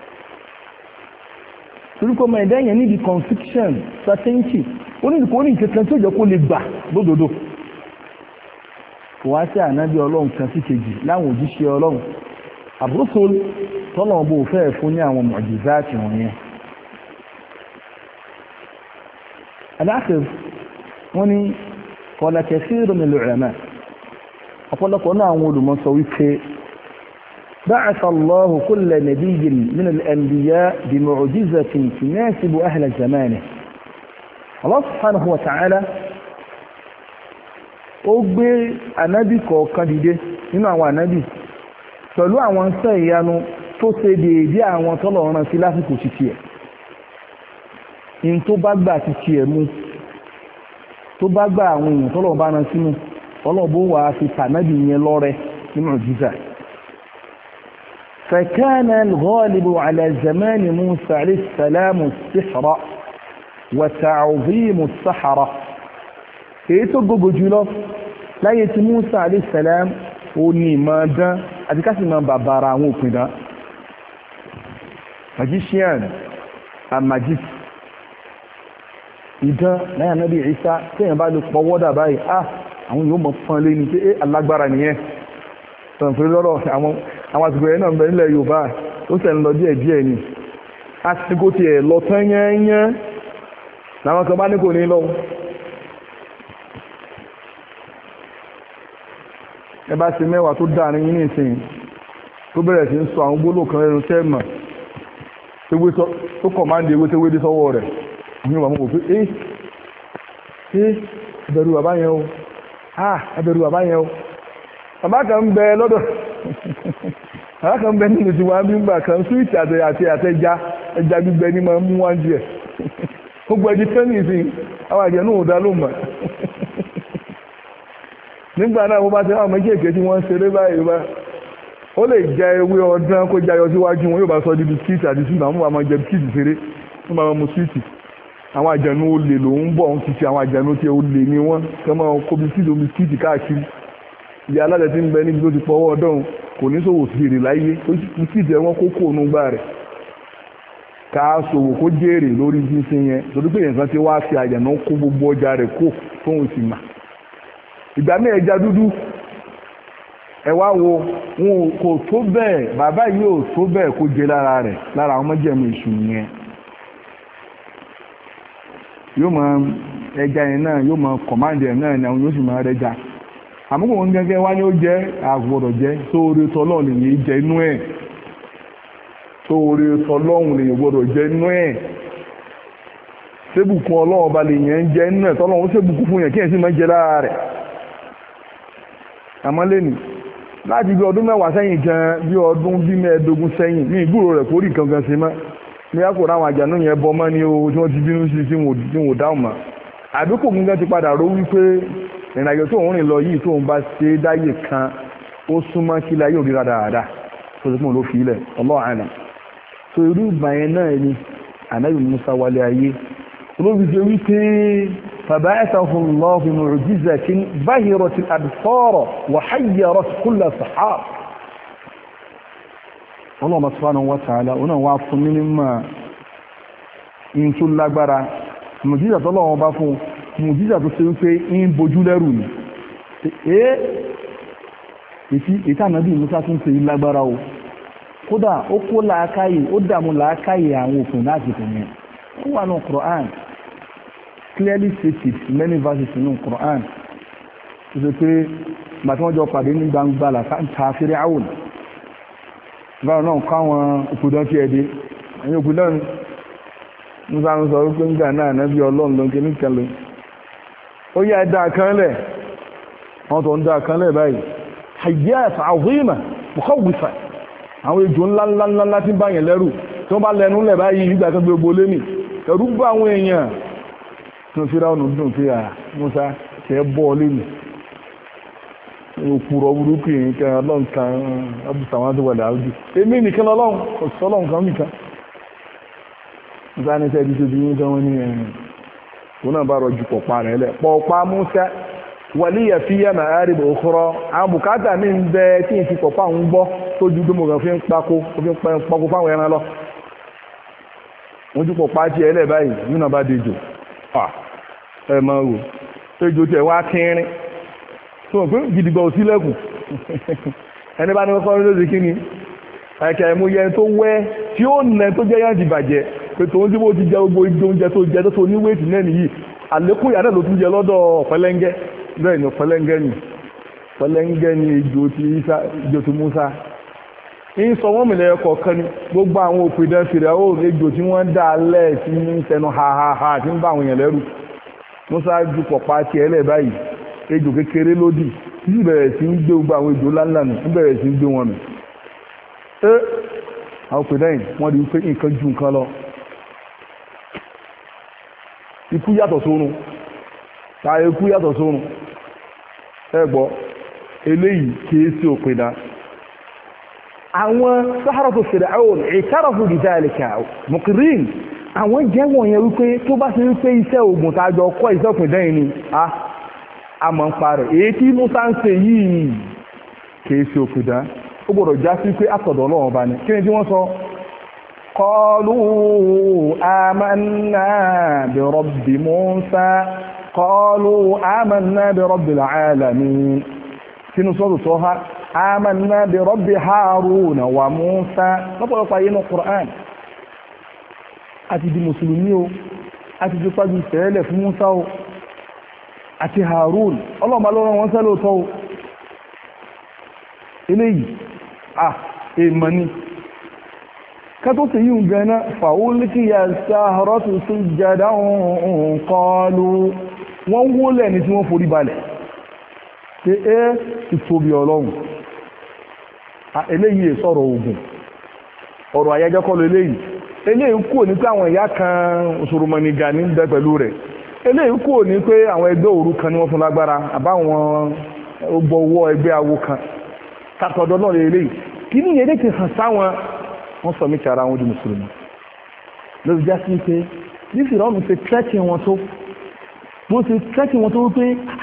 orúkọ ọmọ ẹ̀dá yẹn níbi conviction certainty ó ní ìkó ní ìkẹkẹ tí ó jẹ́ kó lè gbà lódodo kò wá sí ànábì ọlọ́run kan sí kejì láwọn òjíṣẹ́ ọlọ́run àbúrúsọ tọ́lọ̀ bó fẹ́ fún ní àwọn mọ̀jízáàtì wọ̀nyẹn aláàkìr wọ́n ní kọ̀lẹ̀kẹ̀ sí ìrìnlẹ̀ ulama ọ̀pọ̀lọpọ̀ náà àwọn olùmọ́sọ wípé بعث الله كل نبي من الأنبياء بمعجزة تناسب أهل زمانه الله سبحانه وتعالى ó gbé ànábì kọ̀ọ̀kan dìde nínú àwọn ànábì pẹ̀lú àwọn iṣẹ́ ìyanu tó ṣe déédé àwọn tọ́lọ̀ rán sí lásìkò títí ẹ̀ in tó bá gbà títí ẹ̀ mú tó bá gbà àwọn èèyàn tọ́lọ̀ bá rán sínú ọlọ́bó wà fi tànábì yẹn lọ́rẹ nínú jíjà فكان الغالب على زمان موسى عليه السلام السحر وتعظيم السحرة èyí tó gbogbo jùlọ láyé tí Musa alayhi salam ó ní ìmọ̀ dán àti ká sì máa bàbára àwọn òpìdán magician and magic ìdán láyé Ànábì Ìsá tẹ́yàn bá lè pọ̀wọ́dà báyìí ah àwọn yóò mọ̀ fún lé ní pé é alágbára nìyẹn tọ̀nfẹ́ lọ́rọ̀ àwọn àsìkò ẹ̀ náà bẹ̀ nílẹ̀ Yorùbá ó sẹ̀ ń lọ díẹ̀ díẹ̀ ni àsìkò tiẹ̀ lọ tán yẹ́nyẹ́ làwọn kan bá ní kò ní lọ ẹ bá ṣe mẹ́wàá tó dáa ní yín ìsìn tó bẹ̀rẹ̀ sí ń sọ àwọn gbólò kan ẹnu tẹ́ẹ̀mà tó kọ̀máǹdì ewé tó wédé sọ́wọ́ rẹ̀ ní ọmọ mọ̀ pé ẹ́ ẹ́ ẹbẹ̀rù bàbá yẹn o ah ẹbẹ̀rù bàbá yẹn o bàbá kan ń bẹ lọ́dọ̀ bàbá kan ń bẹ nínú ti wá nígbà kan súwìtì àti àtẹjá ẹja gbígbẹ ní máa mú wá ń jẹ gbogbo ẹjí tẹ́nì ìsìn àwọn àjẹ́ náà ò dá ló mọ̀ nígbà náà wọ́n bá ti ráwọn méjèèké tí wọ́n ń ṣeré báyìí bá ó lè jẹ ewé ọdán kó jayọ síwájú wọn yóò bá sọ di bisikíìtì àti sígbà wọn bá máa jẹ bisikíìtì ṣeré wọn bá máa mu síìtì àwọn àjẹnú olè ló ń bọ̀ ń titi àwọn àjẹnú tí olè ni wọ́n kẹ́ máa kó bisikíìtì omi bisikíìtì káàkiri ìyá alálẹ̀ tí ń bẹ níbi tó ti pọ̀wọ́ ọdún kò ní sòwò fèrè láyé bisikíìtì ẹ̀ wọ́n kó kó ònú gbà rẹ̀ ká sòwò kó jèrè lórí sísìn yẹn torí pé yẹn kan ti wá fi àjẹnú kó gbogbo ọjà rẹ̀ kó tóun sì mà ìgbà mẹ́ ẹja dúdú ẹwà wo wọn kò tó bẹ́ẹ̀ bàbá yìí ò tó bẹ́ẹ̀ kó jẹ lára rẹ̀ lára àwọn mọ́jẹ̀mú ìṣù yẹn yóò mọ ẹja yẹn náà yóò mọ kọ̀máǹdì ẹ̀ náà ni àwọn yóò sì mọ ẹja àmúkò wọn gẹ́gẹ́ wá ní ó jẹ́ àgbọ̀dọ̀ jẹ́ sóore tọ́lọ́ lè yé jẹ inú ẹ̀ sóore tọ́lọ́hùn lè gbọ́dọ̀ jẹ inú ẹ̀ sébùkún ọlọ́run ba lè yẹn jẹ inú ẹ̀ tọ́lọ́hùn sébùkún fún yẹn kí ẹ̀ sì máa jẹ lára rẹ̀ àmọ́ lẹ́nu láti bí ọdún mẹ́wàá sẹ́yìn gan bí ọdún bí mẹ́ẹ̀ẹ́dógún sẹ́yìn ní ìgbúrò rẹ̀ kórì kankan sí mọ́ ní àkóra àwọn àjànú yẹn bọ́ mọ́ ní o tí wọ́n ti bínú sí tí wọ́n dáhùn mọ́ àdúkò gúngán ti padà ró wípé ìrìnàjò tó ń rìn lọ yìí tó ń bá ṣe dáyè kan ó súnmọ́ kí láyé òrí dáadáa tó ti pọ̀ ló fi ilẹ̀ ọlọ́ọ̀hánà tó irú ìgbà yẹn náà ni ànábì Musa wálé ayé olóbi ṣe wípé فبعثه الله بمعجزة بهرت الأبصار وحيرت كل سحار الله سبحانه وتعالى أنا واقف من ما إن كل أكبر معجزة الله وبافو معجزة تسوي إن بجولرون إيه ìtí ànábì Musa tún ṣe lágbára o kódà ó kó làákàyè ó dààmú làákàyè àwọn òfin láti fún mi ó wà ní Quran clearly stated in many verses in the Quran tó ṣe pé màtí wọ́n jọ pàdé ní gbangba làtàntà Fíráùn báwọn náà káwọn òkúdán tí ẹdẹ ẹ̀yìn òkúdán Musa ń sọ wípé ń gbà náà nábì Ọlọ́run ló ń ké ní kẹlẹ ó yá ẹ̀dá kan lẹ̀ wọ́n tó ń dá kan lẹ́ báyìí hayyat azima mukhawwifa àwọn ejò ńláńláńlá tí ń bá yẹn lẹ́rù tí wọ́n bá lẹ́nu lẹ̀ báyìí ìgbà kan gbogbo lé ní ẹ̀rú bá àwọn èèyàn tó fi ra ọ̀nà dùn fi à Musa tẹ́ bọ́ lé ní òpùrọ̀ burúkú yìí kẹ́ ọlọ́run kan abúsàwọn tó wọlé àwùjọ èmi nìkan lọ́lọ́run ọ̀sọ́lọ́run kan nìkan Musa ní sẹ́ẹ̀dì tó ti yín tán wọ́n ní ẹ̀rìn tó náà bá rọjù pọ̀pá rẹ̀ lẹ̀ pọ̀pá Musa wàlíyà fi yà máa rí bòkúrọ́ àwọn bùkátà mi ń bẹ tí n fi pọ̀pá ń gbọ́ tó ju gbọ́mọ̀ kan fi ń pako fi ń pako fáwọn ẹran lọ wọ́n ju pọ̀pá tí ẹ lẹ̀ báyìí nínú bá dejò ẹ máa wò ejò tẹ̀ wá kínrín tó wọ́n pé gidigba ò sílẹ̀kùn ẹni bá ní kọ́kọ́ ní lóde kí ni ẹ̀kẹ́ ẹ̀mú yẹn tó wẹ́ tí ó nẹ tó jẹ́ yáǹdì bàjẹ́ pé tòun tí mo ti jẹ gbogbo oúnjẹ tó jẹ tó tó ní wéètì náà nìyí àlékún ìyá náà ló tún jẹ lọ́dọ̀ ọ̀pẹ́lẹ́ngẹ́ bẹ́ẹ̀ ni ọ̀pẹ́lẹ́ngẹ́ ni ọ̀pẹ́lẹ́ngẹ́ ni ejò ti Isa ejò ti Musa ń sọ wọ́n mìíràn ẹ̀kọ́ kan ní gbogbo àwọn òpìdán fèrè ó ejò tí wọ́n dá alẹ́ tí ń tẹnu ha ha ha tí ń bá àwọn èèyàn lẹ́rù Musa ju pọ̀pá tiẹ̀ lẹ̀ báyìí ejò kékeré lódì tí bẹ̀rẹ̀ sí ń gbé gbogbo àwọn ejò ńláńlá nù ń bẹ̀rẹ̀ sí ń gbé wọn nù ẹ àwọn òpìdán yìí wọ́n rí pé nǹkan ju nǹkan lọ ikú yàtọ̀ sórun ta ikú yàtọ̀ sórun ẹgbọ́ eléyìí kìí sí òpìdá àwọn sáhárọ̀tò Fir'aun ìtàràfù bidhalika muqirrin àwọn jẹ́wọ̀n yẹn wípé tó bá ṣe wípé iṣẹ́ ogun tàjọ kọ́ iṣẹ́ òpìdá yìí ni a mọ̀ ń parẹ̀ èyí tí Musa ń ṣe yìí kìí sí òpìdá ó gbọ́dọ̀ já sí pé àtọ̀dọ̀ Ọlọ́run bá ní kí ni tí wọ́n sọ قالوا آمنا برب موسى قالوا آمنا برب العالمين في نصوص صوها آمنا برب هارون وموسى نقول قاين القرآن àti di mùsùlùmí o àti di pàjú tẹ́lẹ̀ fún Musa o àti Harun ọlọ́mà lọ́rọ̀ wọn sẹ́lẹ̀ tọ́ o eléyìí ah èèmọ̀ ni kátó sì yíò gẹ́nà fàúlìkì yà sáhárọ́tù sujjadan qalu wọ́n wólẹ̀ ní tí wọ́n forí balẹ̀ pé ẹ́ ìtòbí ọlọ́run eléyìí sọ̀rọ̀ ogun ọ̀rọ̀ àyájọ́kọ́lọ eléyìí eléyìí kò ní pé àwọn ìyá kan òṣòròmọ̀nìgà ní bẹ pẹ̀lú rẹ̀ eléyìí kò ní pé àwọn ẹgbẹ́ òru kan ní wọ́n fún lágbára àbáwọn gbọ́wọ́ ẹgbẹ́ awo kan tàtọ̀dọ̀ náà eléyìí kí ní yẹn ti hàn sáwọn wọ́n sọ mí tara wọn di mùsùlùmí lórí já sí pé ní Fíráúnù ṣe tẹ́kì wọn tó bó ṣe tẹ́kì wọn tó wípé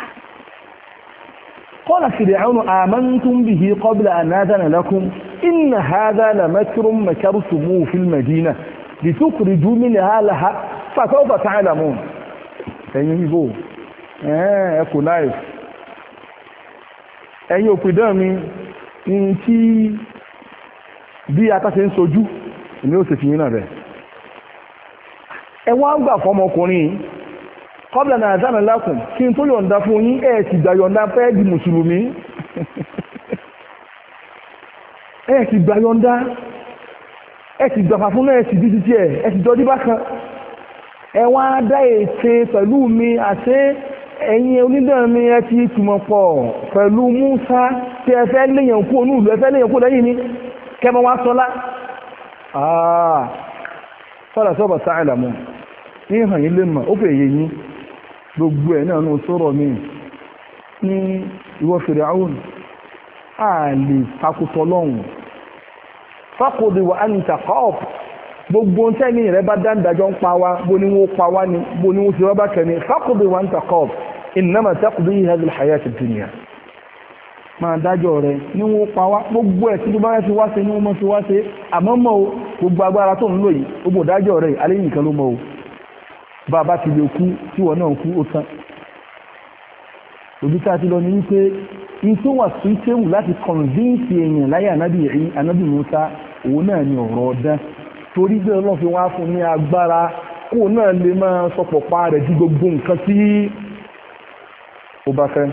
qala Fir'aunu amantum bihi qabla an adana lakum inna hadha lamakrun makartumuhu fil madina litukhriju minha ahlaha fasawfa ta'lamun ẹ̀yin ìbò ẹ̀ kò láì ẹ̀yin òpìdán mi ní tí bí atáṣe ń sojú ní ó sì fi yínà rẹ̀ ẹwọ́n gbà fọmọkùnrin kọ́bílẹ̀ náà dáná lákùn kí n tó yọ̀ǹda fún yín ẹ̀ ti gbà yọ̀ǹda fẹ́ di mùsùlùmí ẹ̀ ti gbà yọ̀ǹda ẹ̀ ti gbà fún náà ẹ̀ ti di títí ẹ̀ ẹ̀ ti jọdí bákan ẹwọ́n á dá ète pẹ̀lú mi àti ẹ̀yin onídàn mi ẹ ti túmọ̀ pọ̀ pẹ̀lú Musa tí ẹ fẹ́ léyàn kú onú ìlú ẹ fẹ́ léyàn kú lẹ́yìn ni kẹmọ wá sọlá àà fọ́lá sọ́bà sáàlà mọ́ ní ìhàn yí lè mọ̀ ó fẹ́ yẹ yí gbogbo ẹ̀ náà ní sọ́rọ̀ mi ní ìwọ Fir'aun a lè takùtọ̀ lọ́hùn faqdi wa anta qaf gbogbo tẹ́ni rẹ̀ bá dáńdájọ́ ń pa wá bó ní wọ́n pa wá ní bó ní wọ́n fi rọ́bà kẹ́ni faqdi wa anta qaf innama taqdi hadhihi al-hayat ad-dunya máa dájọ́ rẹ̀ ní wọ́n pa wá gbogbo ẹ̀ tí tó bá rẹ̀ fi wá ṣe ní wọ́n mọ́ fi wá ṣe àmọ́ mọ́ o gbogbo agbára tó ń lò yìí gbogbo dájọ́ rẹ̀ alẹ́ nìkan ló mọ́ o bàbá ti lè kú tí wọ́n náà kú ó tán òbí tá a ti lọ ní wípé in tó wà sí tẹ́wù láti convince èèyàn láyé ànábì Mùsá òun náà ni ọ̀rọ̀ ọ̀dán torí bẹ́ẹ̀ Ọlọ́run fi wá fún ní agbára kó náà lè máa sọpọ̀ pa rẹ̀ ju gbogbo nǹkan tí ó bá fẹ́.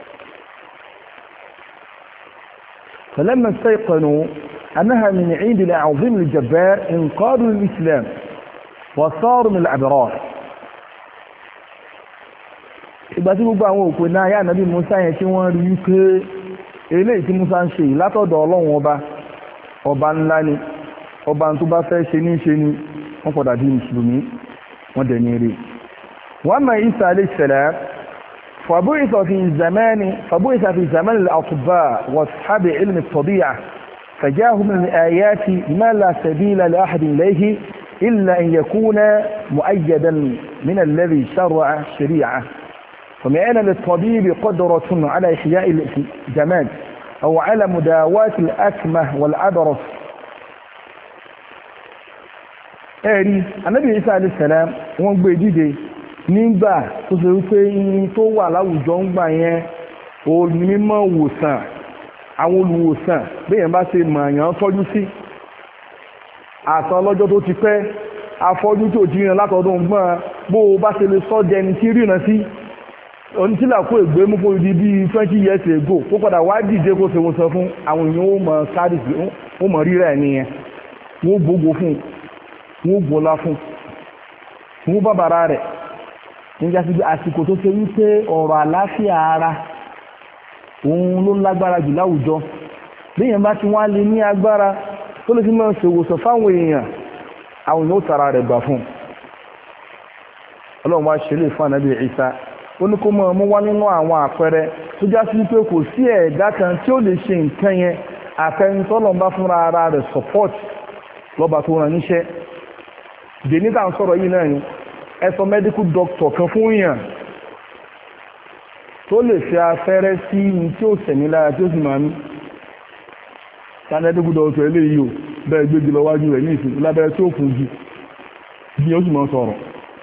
فلما استيقنوا أنها من عند العظيم الجبار انقادوا للإسلام وصاروا من الأبرار ìgbà tí gbogbo àwọn òpè náà yá nàbí Musa yẹn tí wọ́n rí wípé eléyìí tí Musa ń ṣe yìí látọ̀dọ̀ Ọlọ́run ọba ọba ńlá ni ọba tó bá fẹ́ ṣe ní ṣe ni wọ́n padà di mùsùlùmí wọ́n dẹ̀ ní eré wọ́n mọ̀ Isa alayhi salam فبعث في زمان فبعث في زمان الأطباء وأصحاب علم الطبيعة فجاءهم من الآيات ما لا سبيل لأحد إليه إلا أن يكون مؤيدا من الذي شرع الشريعة ومعنا للطبيب قدرة على إحياء الجماد أو على مداواة الأكمة والأبرص ẹ̀rí Ànábì Ìsá alayhi salam wọ́n gbé dìde nígbà tó ṣe wípé irin tó wà láwùjọ ń gbà yẹn onímọ̀ wòsàn àwọn olùwòsàn bẹ́yẹn bá ṣe mọ̀ọ̀yàn tọ́jú sí àtàn lọ́jọ́ tó ti pẹ́ afọ́jú tó ti rìn látọ̀dún gbọ́n bó o bá ṣe lè sọ́ jẹni tí rìnà sí onítìlà kó ègbé mú kó di bí twenty years ago kó padà wá dìde kó ṣe wọ́n sọ fún àwọn èèyàn ó mọ̀ sáré ó mọ̀ rírà ẹ̀ nìyẹn wọ́n gbogbo fún wọ́n gbọ́lá fún wọ́n bàbàrà rẹ̀ nígbà tí àsìkò tó ṣe wípé ọ̀rọ̀ àlàáfíà ara òun ló lágbára jù láwùjọ léèyàn bá ti wá lè ní agbára tó lè fi máa ṣèwòsàn fáwọn èèyàn àwọn èèyàn ó tara rẹ̀ gbà fún Ọlọ́run wá ṣe lè fún Ànábì Ìsá ó ní kó mọ́ mú wá nínú àwọn àpẹẹrẹ tó já sí pé kò sí ẹ̀dá kan tí ó lè ṣe nǹkan yẹn àfẹnitọ́lọ́run bá fúnra ara rẹ̀ support lọ́ba tó rán níṣẹ́ dèní tá à ń sọ̀rọ̀ yìí náà ni ẹ sọ medical doctor kan fún yàn tó lè fi afẹ́rẹ́ sí ní tí ó sẹ̀mí lára tí ó sì máa mí ta medical doctor eléyìí o bẹ́ẹ̀ gbégi lọ wájú rẹ̀ ní ìsìn lábẹ́rẹ́ tí ó fún jù bí ó sì máa sọ̀rọ̀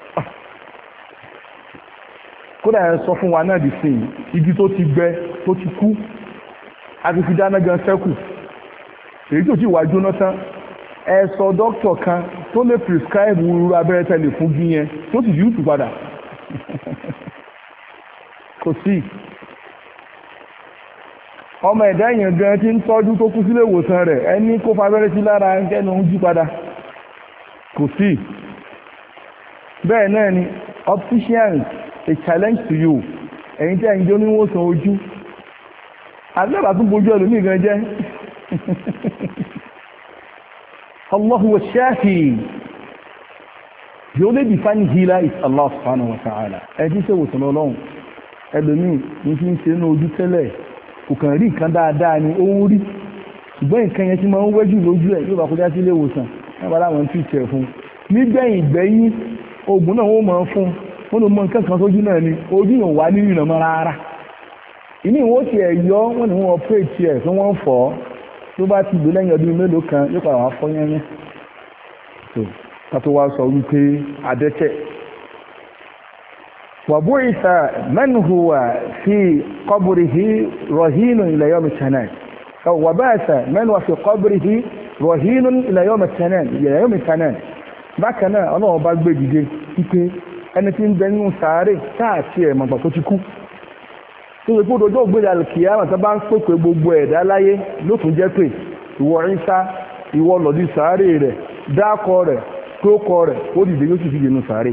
kódà ẹ sọ fún wa náà di sìn igi tó ti gbẹ tó ti kú àti fi dáná gan sẹ́kù èyí tó ti wà jóná tán ẹ sọ dókítà kan tó lè prescribe wúrú abẹ́rẹ́ tẹ́lẹ̀ fún bí yẹn tó sì yúùtù padà kò sí ọmọ ẹ̀dá èèyàn gan tí ń tọ́jú tó kú sílé ìwòsàn rẹ̀ ẹni kó fa abẹ́rẹ́ sí lára ẹnu ń jí padà kò sí bẹ́ẹ̀ náà ni opticians a challenge to you ẹ̀yin tí ẹ̀yin jẹ́ oníwòsàn ojú àgbàbà tún bojú ẹlòmíì gan jẹ́ Allah wa shafi the only defining healer is Allah subhanahu wa ta'ala ẹ̀jí ṣe wòsàn ọlọ́run ẹlòmíì ní fi ń ṣe ní ojú tẹ́lẹ̀ kò kàn rí nǹkan dáadáa ni ó ń rí ṣùgbọ́n nǹkan yẹn tí máa ń wẹ́jù lójú ẹ̀ yóò bá kọjá sí ilé ìwòsàn nígbà láwọn tí ì tẹ̀ fún nígbẹ̀yìn ìgbẹ́yìn oògùn náà wọ́n máa fún wọ́n ló mọ nǹkan kan sójú náà ni ojú yóò wá nínú ìrìnà mọ́ rárá ìní ìwọ́n ti ẹ̀ yọ wọ́n ní wọ́n ọ̀pẹ́ẹ̀tì ẹ̀ tí wọ́n fọ́ tó bá ti gbé lẹ́yìn ọdún mélòó kan yóò padà wá fọ́ yẹ́yẹ́ tó kátó wá sọ wípé adẹ́tẹ̀ wàbú ìta mẹ́nuhùwà sí qabrihi rọ̀hínù ila yawm at-tanan wàbáàsà mẹ́nuhùwà sí qabrihi rọ̀hínù ila yawm at-tanan ila yawm at-tanan bákan náà ọlọ́run bá gbé dìde wípé ẹni tí ń bẹ nínú sàárè káàkiri ẹ̀ mọ̀gbà tó ti kú tó ṣe kódò ọjọ́ ògbéjà kìíyàmà tó bá ń pèpè gbogbo ẹ̀dá láyé ló tún jẹ́ pé ìwọ Ìsá ìwọ lọ̀dí sàárè rẹ̀ dákọ rẹ̀ tókọ rẹ̀ ó dìde yóò sì fi nínú sàárè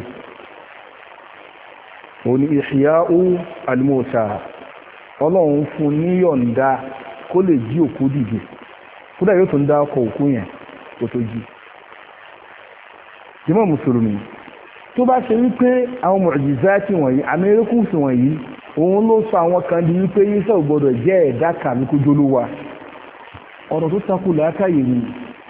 òní ihya'u al-mauta ọlọ́run fún ní yọ̀ǹda kó lè jí òkú dìde kódà yóò tún dákọ òkú yẹn kó tó jí jàmá mùsùlùmí tó bá ṣe wípé àwọn mọ̀jízáàtì wọ̀nyí amẹ́ríkùsì wọ̀nyí òun ló sọ àwọn kan di wípé Ìsá ò gbọdọ̀ jẹ́ ẹ̀dá kàmí kó jólówà ọ̀rọ̀ tó takú làákàyè ni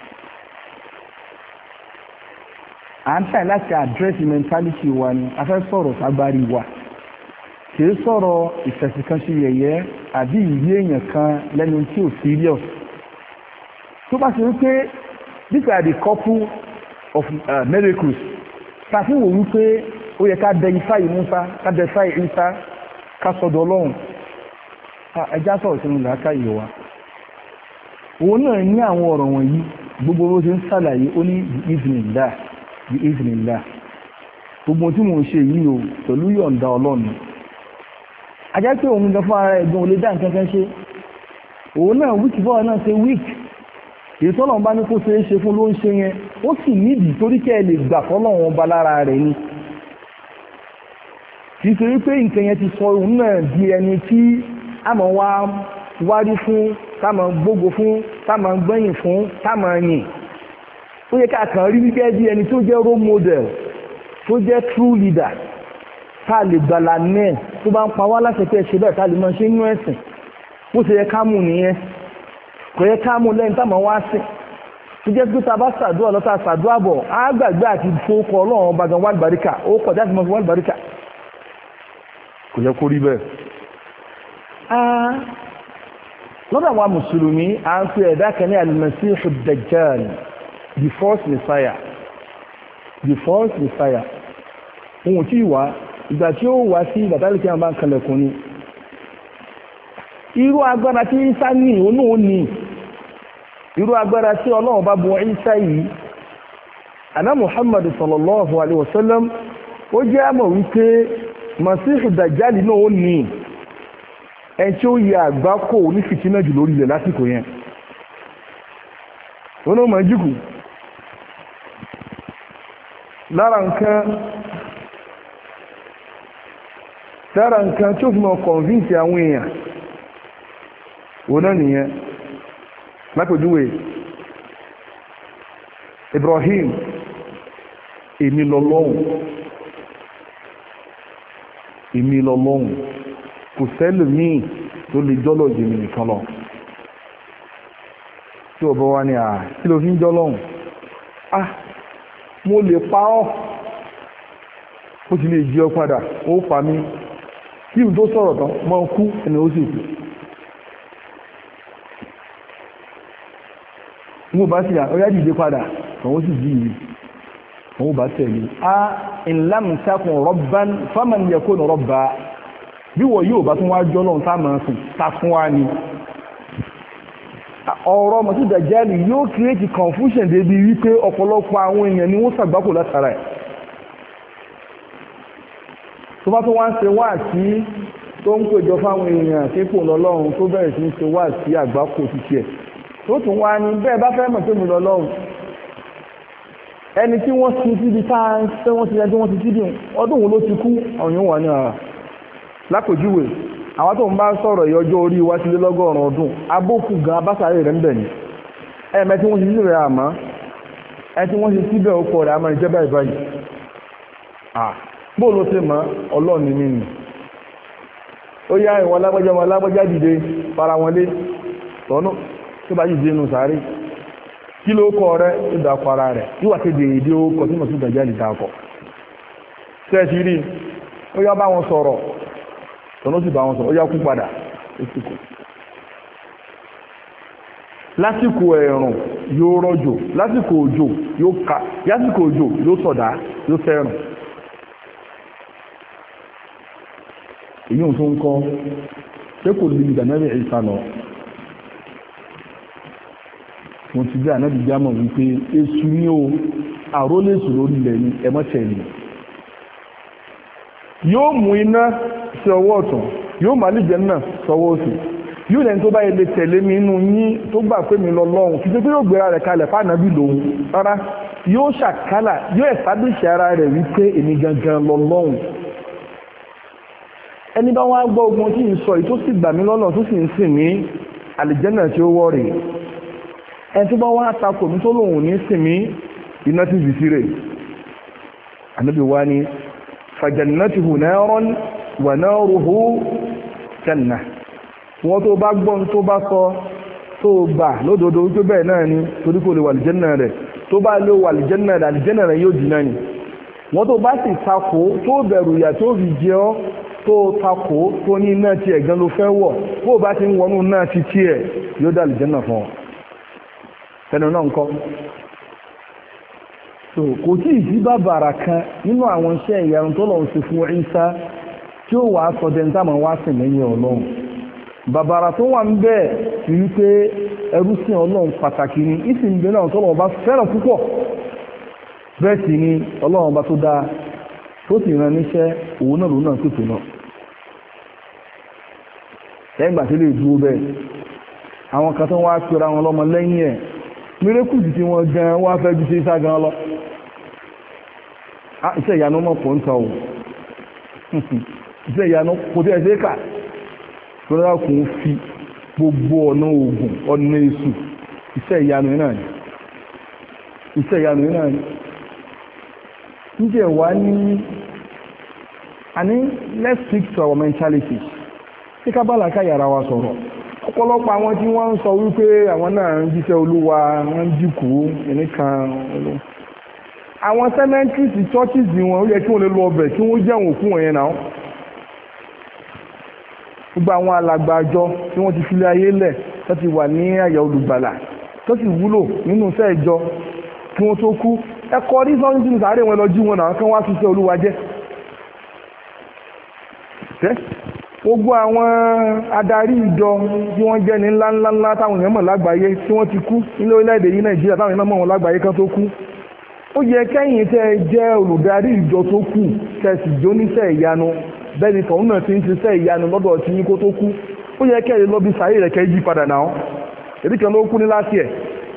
à ń tà láti àdírẹ́sì mẹ́ntálítì wa ni a fẹ́ sọ̀rọ̀ sagbárí wa kìí sọ̀rọ̀ ìfẹ̀sìkanṣe yẹ̀yẹ́ àbí ìrí èèyàn kan lẹ́nu tí ò serious tó bá ṣe wípé these are the couple of uh, miracles tàfíwò wípé ó yẹ ká dẹ ifá yìí Mùsá ká dẹ ifá yìí Ìsá ká sọ́dọ̀ Ọlọ́run ẹjá sọ̀rọ̀ sínú làákà yìí wa òun náà ní àwọn ọ̀rọ̀ wọ̀nyí gbogbo bó ṣe ń sàlàyé ó ní bí iznillah bí iznillah gbogbo tí mò ń ṣe yìí o pẹ̀lú yọ̀ǹda Ọlọ́run ajá pé òun gan fún ara ẹ̀gbọ́n olè dá nǹkan kan ṣe òun náà wíkì bọ́ọ̀ náà ṣe wíkì èyí tọ́lọ̀ bá ní kó ṣe é ṣe fún ló ń ṣe yẹn ó sì nídìí torí kẹ́ ẹ lè gbà fọ́lọ́run ọba lára rẹ̀ ni kìí ṣe wípé nǹkan yẹn ti sọ òun náà di ẹni tí a máa wá wárí fún, tá máa gbógo fún, tá máa gbẹ̀yìn fún, tá máa yìn. Ó yẹ ká kàn rí gẹ́gẹ́ bí ẹni tó jẹ́ role model, tó jẹ́ true leader, tá a lè gbàlà náà tó bá ń pa wá láṣẹ pé ṣe bẹ́ẹ̀ tá a lè máa ṣe inú ẹ̀sìn. Bó ṣe yẹ ká mú nìyẹn, kò yẹ ká mú lẹ́yìn tá máa wá sìn. Tó jẹ́ pé tá a bá ṣàdúrà lọ́ta ṣàdúrà bọ̀, á gbàgbé àti fowókọ Ọlọ́run ọba gan wà lùbáríkà, ó kọjá sí mọ́ fi wà lùbáríkà. Kò yẹ kó rí bẹ́ẹ̀. Lọ́dọ̀ àwọn mùsùlùmí à ń pè ẹ̀dá kan ní al-Masihu Dajjal, the false messiah, the false messiah. Ohun tí wà ìgbà tí ó wá sí ìgbàtàlì tí a bá ń kalẹ̀kùn ni irú agbára tí Ìsá ní òun ò ní, irú agbára tí Ọlọ́run bá bu Ìsá yìí. Àná Muhammad sallallahu alaihi wasallam ó jẹ́ àmọ̀ wípé Masihu Dajjal náà ó ní ẹni tí ó yẹ àgbákò ní fìtínà jù lórí ilẹ̀ lásìkò yẹn. Ó náà mọ̀ jíkù lára nǹkan lára nǹkan tí ó fi mọ̀ convince àwọn èèyàn ó náà nìyẹn. Lápèjúwe Ibrahim, èmi lọ́lọ́hun, èmi lọ́lọ́hun, kò sẹ́lòmíì tó lè jọ́lọ̀ jèmi nìkan lọ. Tí ọ̀bọ̀ wá ní àà kí ló fi ń jọ́lọ́hun? Ah, mo lè pa ọ́, ó ti lè jí ọ padà, ó pa mí, kí n tó sọ̀rọ̀ tán mọ́ kú ẹni ó sì kú. Mo bá sì ọyá dìde padà, àwọn sì jí ìrí, àwọn bá tẹ̀lé. A in lam takun rabban faman yakun rabba. Bí wọ yóò bá tún wá jọ́lọ́run sáàmà sùn, ta fún wa ni. Ọ̀rọ̀ Masihu Dajjal yóò create confusion débi wípé ọ̀pọ̀lọpọ̀ àwọn èèyàn ni wọ́n ṣàgbákò látara ẹ̀. Tó bá tún wá ń ṣe wá sí tó ń pèjọ fáwọn èèyàn tí kò lọ́lọ́run tó bẹ̀rẹ̀ sí ń ṣe wá sí àgbákò títí ẹ̀. Tó tún wá ní bẹ́ẹ̀ bá fẹ́ mọ̀ pé mi lọ́lọ́run. Ẹni tí wọ́n sin síbi táà ń ṣe wọ́n ti ẹni tí wọ́n ti síbi ọdún wo ló ti kú àwọn èèyàn wà ní ara. Lápèjúwe àwọn tó ń bá sọ̀rọ̀ ìyọjọ́ orí wá sílé lọ́gọ́rùn ọdún abókù gan abásáré rẹ̀ ń bẹ̀ ní ẹ̀mẹ́ tí wọ́n ti sí rẹ̀ àmọ́ ẹ tí wọ́n ti síbẹ̀ ó pọ̀ rẹ̀ àmọ́ ìjẹ́bẹ̀ ìbáyìí. Bóò ló ṣe mọ́ ọlọ́ọ̀ni nínú ó yá ìwọ̀n alágbájá wọn alágbájá dìde para wọn lé tọ́nú tó bá yìí dénú sáré kí ló kọ́ rẹ̀ ó dákọ̀ ara rẹ̀ yíwà kéde èdè ó kọ tí Masihu Dajjal dákọ̀ tẹ́ẹ̀sì rí ó yá bá wọn sọ̀rọ̀ tọ́nà sì bá wọn sọ̀rọ̀ ó yá kú padà lásìkò lásìkò ẹ̀rùn yóò rọ̀jò lásìkò òjò yóò ká lásìkò òjò yóò sọ̀dá yóò fẹ́rùn. èyí ò tó ń kọ́ ṣé kò lè ìdánẹ́rẹ̀ Ìsá lọ. mo ti bí ànábì jámọ̀ wípé èṣù ní o àrólẹ́sù lórí ilẹ̀ ní ẹmọ́tẹ̀lì yóò mú iná sí ọwọ́ ọ̀tún yóò máa lè jẹ́ náà sọwọ́ òsì yóò lẹ́ni tó bá yẹ lè tẹ̀lé mi inú yín tó gbà pé mi lọ lọ́hùn kì í ṣe pé yóò gbéra rẹ̀ kalẹ̀ fáànàbí lòun rárá yóò ṣàkálà yóò establish ara rẹ̀ wípé èmi gangan lọ lọ́hùn. ẹni bá wá gbọ́ ogun tí ń sọ yìí tó sì gbà mí lọ́nà tó sì ń sìn mí àlìjẹ́nà tí ó wọ́ rè ẹni tó bá wá takò mí tó lòun ní sìn mí iná ti bì sí rè. ànábì wá ní fàjànnatuhu naran wà naruhu janna. wọ́n tó bá gbọ́n tó bá sọ tó gbà lódodo wípé bẹ́ẹ̀ náà ni torí kò lè wà àlìjẹ́nà rẹ̀ tó bá lè wà àlìjẹ́nà rẹ̀ àlìjẹ́nà rẹ̀ yóò jìnnà ni. wọ́n tó bá sì takò tó bẹ̀rù ìyà tó fi jẹ ọ́ tó takò tó ní náà tí ẹ̀gán ló fẹ́ wọ̀ bó bá ti ń wọnú náà ti tí ẹ̀ yóò dá àlìjẹ́nà fún ọ. tẹnu náà ń kọ́. so kò tí ì sí bàbàrà kan nínú àwọn iṣẹ́ ìyanu tó lọ́wọ́ sí fún Ìsá tí ó wàá sọ dẹ́ntà máa wá sìn lẹ́yìn Ọlọ́run. bàbàrà tó wà ń bẹ́ẹ̀ ti rí pé ẹrú sí Ọlọ́run pàtàkì ni ìsìn ìgbẹ́ náà tó lọ́wọ́ bá fẹ́ràn púpọ̀ bẹ́ẹ̀ sì ni Ọlọ́run bá tó dáa tó sì rán níṣẹ́ òun náà lòun náà tó tó náà. lẹ́yìn ìgbà tí lè dúró bẹ́ẹ̀ àwọn kan tó wá pera wọn lọ́mọ lẹ́yìn ẹ̀ mírẹ́kùsì tí wọ́n gan wá fẹ́ ju sí Ìsá gan lọ. iṣẹ́ ìyanu mọ̀ pọ̀ ń tọ́ o iṣẹ́ ìyanu kò tí ẹ̀ ṣe kà tó rárá kò ń fi gbogbo ọ̀nà oògùn ọ̀nà èṣù iṣẹ́ ìyanu náà ni iṣẹ́ ìyanu náà ni níjẹ̀ wá ní àní let's stick to our mentality tí ká bàlá ká yàrá wa sọ̀rọ̀ ọ̀pọ̀lọpọ̀ àwọn tí wọ́n ń sọ wípé àwọn náà ń jíṣẹ́ olúwa wọ́n ń jìkú ẹnìkan olóhùn àwọn cemeteries churches wọn ó yẹ kí wọ́n lè lọ ọbẹ̀ kí wọ́n jẹun òkú wọn yẹn náà gbogbo àwọn alàgbà àjọ tí wọ́n ti fi lé ayé lẹ̀ tó ti wà ní àyà olùgbàlà tó sì wúlò nínú iṣẹ́ ìjọ kí wọ́n tó kú ẹ̀kọ́ rí sọ́yìn sínú sàárè wọn lọ jí wọn náà kí wọ́n á fi ṣe olúwa jẹ́ gbogbo àwọn adarí ìjọ tí wọ́n jẹ́ ní ńláńláńlá táwọn èèyàn mọ̀ lágbàáyé tí wọ́n ti kú nílé orílẹ̀-èdè yìí Nàìjíríà táwọn èèyàn mọ̀ wọn lágbàáyé kan tó kú ó yẹ kẹ́yìn tẹ́ jẹ́ olùdarí ìjọ tó kù tẹ̀sì jóníṣẹ́ ìyanu bẹ́ẹ̀ni tọ̀hún náà ti ń ṣiṣẹ́ ìyanu lọ́dọ̀ tí yín kó tó kú ó yẹ kẹ́yìn lọ bí sàárè rẹ̀ kẹ́ yí padà náà èdè kan ló kú ní láti ẹ̀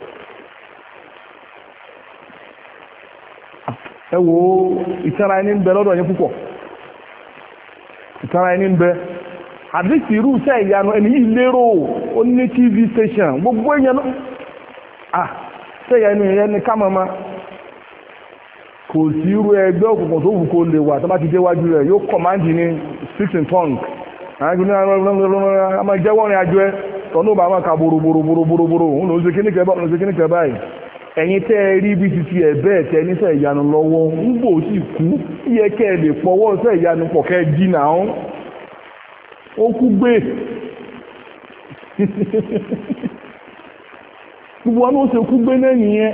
ẹ wo ìtara ẹni ń bẹ lọ́dọ̀ yín púpọ̀ ìtara ẹni ń bẹ àdìsí irú iṣẹ́ ìyanu ẹni yìí lérò ó ní tv station gbogbo èèyàn náà ah ṣé ìyanu ìyẹn ni ká mọ́mọ́ kò sí irú ẹgbẹ́ òkùnkùn tó wù kó lè wà tó bá ti déwájú rẹ̀ yóò kọ̀máǹdì ní speak in tongue a máa jẹ́wọ́ rìn àjọ ẹ tọ́nú bá máa ka boroboroboroboroboro òun ló ń ṣe kíníkẹ́ báyìí òun ló ń ṣe kíníkẹ́ báyìí ẹ̀yin tẹ́ ẹ rí bí ti ti ẹ̀ bẹ́ẹ̀ tẹ́ níṣẹ́ ìyanu lọ́wọ́ ń bò sì kú yẹ kẹ́ ẹ lè pọwọ́ ṣẹ́ ìyanu pọ̀ kẹ́ ẹ dínà ọ́n ó kú gbé gbogbo wọn ló ṣe kú gbé náà nìyẹn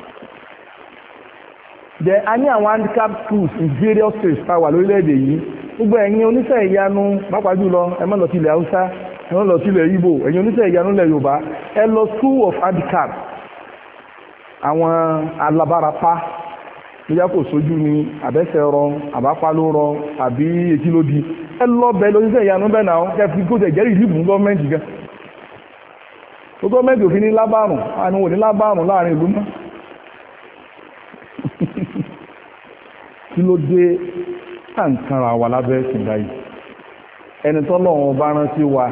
jẹ́ a ní àwọn handicap schools in various states power lórílẹ̀-èdè yìí gbogbo ẹ̀yin oníṣẹ́ ìyanu pàápàá jùlọ ẹ má lọ sí ilẹ̀ Haúsá ẹ má lọ sí ilẹ̀ Ìgbò ẹ̀yin oníṣẹ́ ìyanu ilẹ̀ Yorùbá ẹ lọ school of handicap àwọn alábárapá bóyá kò sójú ni àbẹ́sẹ̀ rọ àbápá ló rọ àbí etí ló di ẹ lọ bẹ lóníṣẹ́ ìyanu bẹ́ẹ̀ náà kẹ́ fi kó tẹ̀ jẹ́rìí ìlú fún gọ́ọ̀mẹ́ntì gan gọ́ọ̀mẹ́ntì òfin ní lábàrùn àwọn òní lábàrùn láàrin ìlú náà kí ló dé tàǹkanra wà lábẹ́ ẹ̀sìn báyìí ẹni tọ́lọ́run bá rántí wa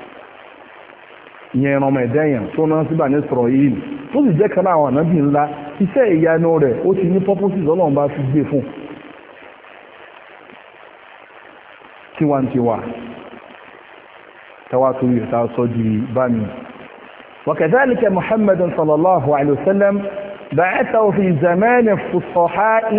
ìyẹn ọmọ ẹ̀dẹ́yàn tó rán síbà ní sọ̀rọ̀ yìí tó sì jẹ́ kan náà àwọn ànábì ńlá iṣẹ́ ìyanu rẹ̀ ó ti ní purposes Ọlọ́run bá fi gbé fún tiwantiwa tàwa tó yẹ tá a sọ di bá mi. وكذلك محمد صلى الله عليه وسلم بعثه في زمان الفصحاء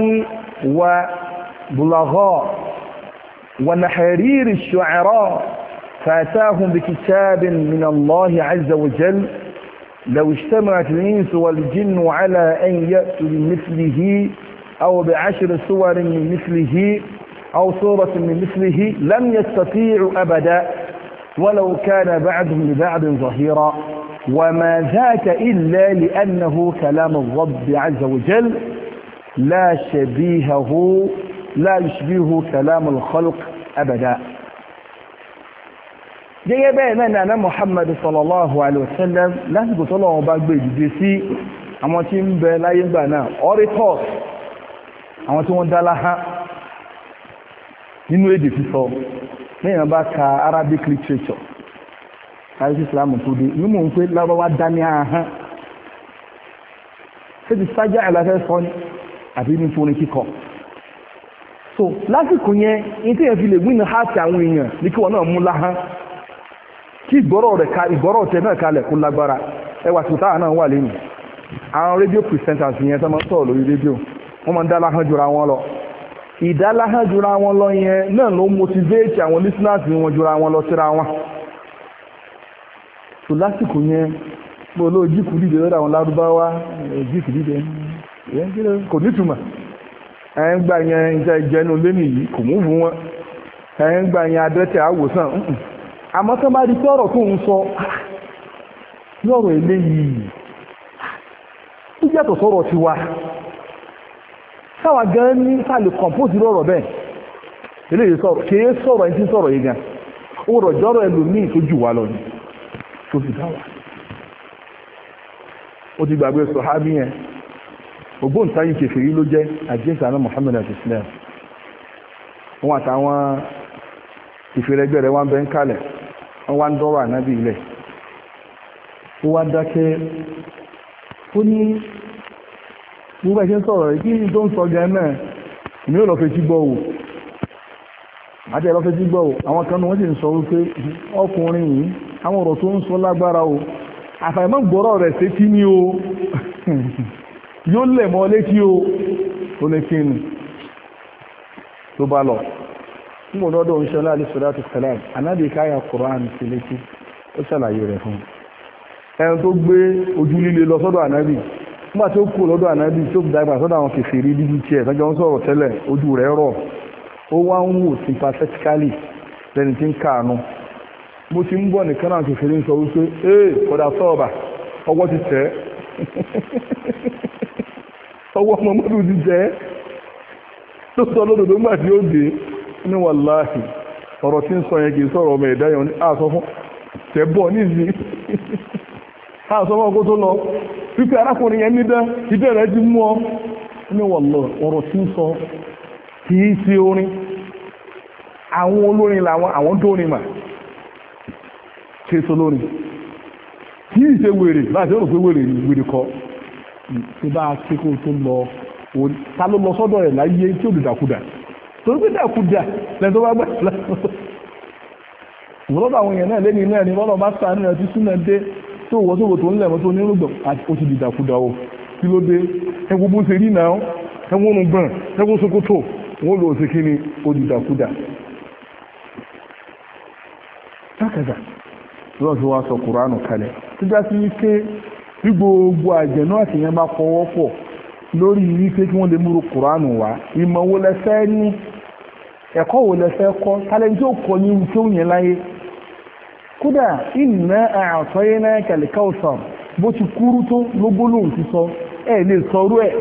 وبلغاء ونحرير الشعراء فأتاهم بكتاب من الله عز وجل لو اجتمعت الإنس والجن على أن يأتوا بمثله أو بعشر سور من مثله أو سورة من مثله لم يستطيعوا أبدا ولو كان بعضهم لبعض ظهيرا وما ذاك إلا لأنه كلام الرب عز وجل لا شبيهه لا يشبهه كلام الخلق أبدا gẹ́gẹ́ bẹ́ẹ̀ náà ni àná Muhammad sallallahu alaihi wasallam lásìkò tọ́lọ́wọ́n bá gbé ìdìde sí àwọn tí ń bẹ láyé gbà náà orators àwọn tí wọ́n dá láhá nínú èdè sísọ lẹ́yìn bá ka Arabic literature àìsí Islam tó dé ní mò ń pé lábáwá dá ní ahán ṣé ti sájà àlàfẹ́ sọ ní àbí ní fún kíkọ so lásìkò yẹn ní tí yẹn fi lè win heart àwọn èèyàn ní kí wọ́n náà mú láhán kí ìgbọ́rọ̀ rẹ̀ ka ìgbọ́rọ̀ tẹ náà kalẹ̀ kó lágbára ẹwà tí táà náà wà lẹ́yìn àwọn rédíò presenters yẹn tó máa sọ̀rọ̀ lórí rédíò wọ́n máa ń dá láhán jura wọn lọ ìdá láhán jura wọn lọ yẹn náà ló motivate àwọn listeners wọn jura wọn lọ síra wọn so lásìkò yẹn pé olóò jíkù dìde lọ́dọ̀ àwọn lárúbáwá jíkù dìde kò nítumọ̀ ẹ̀ ń gbà yẹn ìjà ìjẹnu lẹ́nu yìí kò mú fún wọn ẹ̀ ń gbà yẹn adẹ́tẹ̀ àwòsàn àmọ́ tó bá di pé ọ̀rọ̀ tó ń sọ lọ́rọ̀ eléyìí tó yàtọ̀ sọ́rọ̀ ti wá sáwà gan ní sáàlì compose lọ́rọ̀ bẹ́ẹ̀ eléyìí sọ̀rọ̀ kìí sọ̀rọ̀ ẹni tí sọ̀rọ̀ yìí gan ó rọ̀ jọ́rọ̀ ẹlòmíì tó jù wá lọ ní tó fi dáwà ó ti gbàgbé sọ̀hábí yẹn ògbóǹtayìn kèfèrí ló jẹ́ àjẹ́sà náà Muhammad àti Islam wọn àtàwọn ìfẹ́rẹ́gbẹ́ rẹ̀ wọ́n bẹ́ ń kalẹ̀ wọ́n wá ń dọ́rọ̀ ànábì ilẹ̀ ó wá dákẹ́ ó ní gbogbo ẹ̀ṣẹ́ sọ̀rọ̀ rẹ̀ kí tó ń sọ gan náà ìmí ò lọ fẹ́ tí gbọ́ wò àti ẹ̀lọ́ fẹ́ tí gbọ́ wò àwọn kan wọ́n sì ń sọ wípé ọkùnrin yìí àwọn ọ̀rọ̀ tó ń sọ lágbára o àfàìmọ́ gbọ́rọ̀ rẹ̀ sétí ní o yóò lẹ̀ mọ́ létí o tó lè kí ni tó bá lọ mú lọ́dọ̀ ń ṣẹlá alìsọ́látù sẹ́lám anábì káyà Kùránì sí létí ó ṣàlàyé rẹ̀ fún ẹni tó gbé ojú líle lọ sọ́dọ̀ ànábì nígbà tí ó kú lọ́dọ̀ ànábì tó dàgbà sọ́dọ̀ àwọn kèfèrí bíbí tiẹ̀ tọ́jọ́ ń sọ̀rọ̀ tẹ́lẹ̀ ojú rẹ̀ rọ̀ ó wá ń wò sympathetically lẹ́ni tí ń káànú bó ti ń bọ̀ nìkan náà kèfèrí ń sọ wípé ee kódà sọ́ọ̀bà ọwọ́ ti tẹ̀ ọwọ́ Muhammadu ti tẹ̀ tó sọ lódòdó ńgbà tí ó dé ní wàláhì ọ̀rọ̀ tí ń sọ yẹn kì í sọ̀rọ̀ ọmọ ẹ̀dá yẹn ní àsọ fún tẹ̀bọ̀ ní ìsìn àsọ fún ọkọ̀ tó lọ wípé arákùnrin yẹn nídá ìbẹ̀ rẹ̀ ti mú ọ ní wàlọ́ ọ̀rọ̀ tí ń sọ kì í sí orin àwọn olórin làwọn àwọn tó rìn mà kì í sọ lórin kì í ṣe wèrè láti ọ̀rọ̀ pé wèrè wèrè kọ tí bá a ṣe kó tó lọ ta ló lọ sọ́dọ̀ rẹ̀ láyé tí ó dìdàkudà torí pé dàkudà lẹ́yìn tó bá gbà lọ́dọ̀ àwọn èèyàn náà lẹ́ni náà ni wọ́n lọ bá sáà nínú ẹtí súnmọ́ dé tó wọ́ tó wò tó ń lẹ̀mọ́ tó ní rúgbọ̀n àti ó ti dìdàkudà o kí ló dé ẹgbẹ́ bó ṣe rí náà ẹgbẹ́ òun gbọ̀n ẹgbẹ́ sokoto wọ́n lò sí kí ni ó dìdàkudà. tákàdà lọ́ọ̀ fi wá sọ Kùránù kalẹ̀ tó já sí wípé bí gbogbo àjẹ̀nú àtìyẹn bá fọwọ́ pọ̀ lórí wípé kí wọ́n lè múru Kùránù wá ìmọ̀ wo lẹ fẹ́ ní ẹ̀kọ́ wo lẹ fẹ́ kọ́ tálẹ́ tí ó kọ́ ní tí ó yẹn láyé kódà inna a'tainaka al-kawthar bó ti kúrú tó lógbólóhùn ti sọ ẹ̀ lè sọrú ẹ̀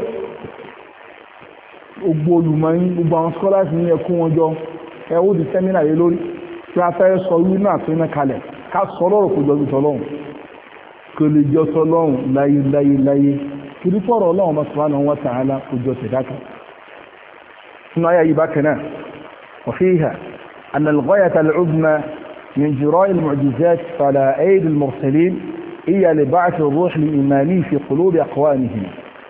gbogbo olùmọ̀yìn gbogbo àwọn scholars ní ẹkún wọn jọ ẹ ó di sẹ́mínà yé lórí tí a fẹ́ sọ wí náà tó iná kalẹ̀ ká sọ lọ́rọ̀ kó jọ bí tọ́lọ́hùn kò lè jọ tọ́lọ́hùn láyé láyé láyé torí fọ́rọ̀ ọlọ́run bá subhanahu wa ta'ala kó jọ tẹ̀dáka sínú ayé yìí bákan náà وفيها أن الغاية العظمى من جراء المعجزات على أيدي المرسلين هي لبعث الروح الإيماني في قلوب أقوامهم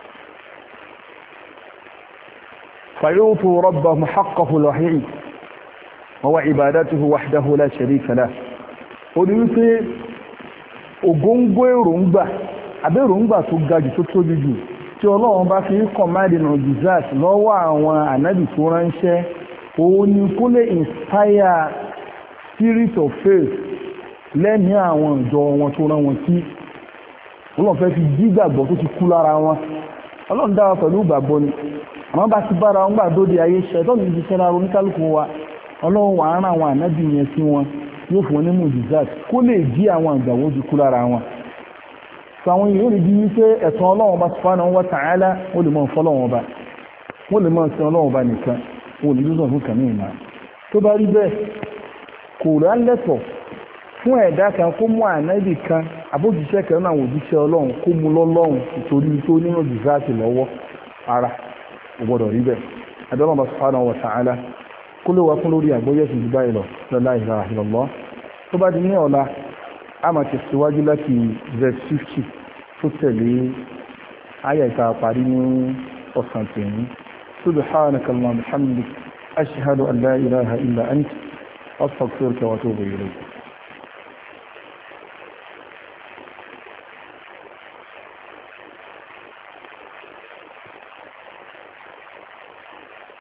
فيعطوا ربهم حقه الوحيد وهو عبادته وحده لا شريك له ودوسي ògóńgó èròǹgbà àbí èròǹgbà tó ga jù tó tóbi jù tí Ọlọ́run bá fi kọ̀máàdì mu'jizat lọ́wọ́ àwọn ànábì tó ránṣẹ́ òun ni kó lè inspire spirit of faith lẹ́ni àwọn ìjọ wọn tó rán wọn sí Ọlọ́run fẹ́ fi jígbàgbọ́ tó ti kú lára wọn Ọlọ́run dára pẹ̀lú ìgbàgbọ́ ni àmọ́ bá ti bára wọn gbà dóde ayé ṣe tó ní ìṣẹ́ lára oníkálukú wa Ọlọ́run wà á rán àwọn ànábì yẹn sí wọn yóò fún wọn ní mu'jizat kó lè jí àwọn ìgbàgbọ́ ti kú lára wọn sọ àwọn èèyàn lè di wípé ẹ̀tàn Ọlọ́run bá subhanahu wa ta'ala ó lè mọ̀ fọ́lọ́run bá wọ́n lè mọ̀ sí Ọlọ́run bá nìkan wọ́n lè lóṣọ̀ fún kàmí ìmá tó bá rí bẹ́ẹ̀ kò rá lẹ́tọ̀ fún ẹ̀dá kan kó mú ànábì kan àbójúṣẹ́ kan náà òjíṣẹ́ Ọlọ́run kó mú lọ́lọ́run ìtorí tó nínú jùzáàtì lọ́wọ́ ara ò gbọ́dọ̀ rí bẹ́ẹ̀ adọ́lọ́mọ subhanahu wa ta'ala kó ló wá fún lórí àgbóyẹ̀ sí jù báyìí lọ la ilaha illallah tó bá di ní ọ̀la a máa tẹ̀síwájú láti verse fifty tó tẹ̀lé ayà ìta parí ní ọ̀sán tèmi subhanaka allahumma wa bihamdik ashhadu an la ilaha illa ant astaghfiruka wa atubu ilayk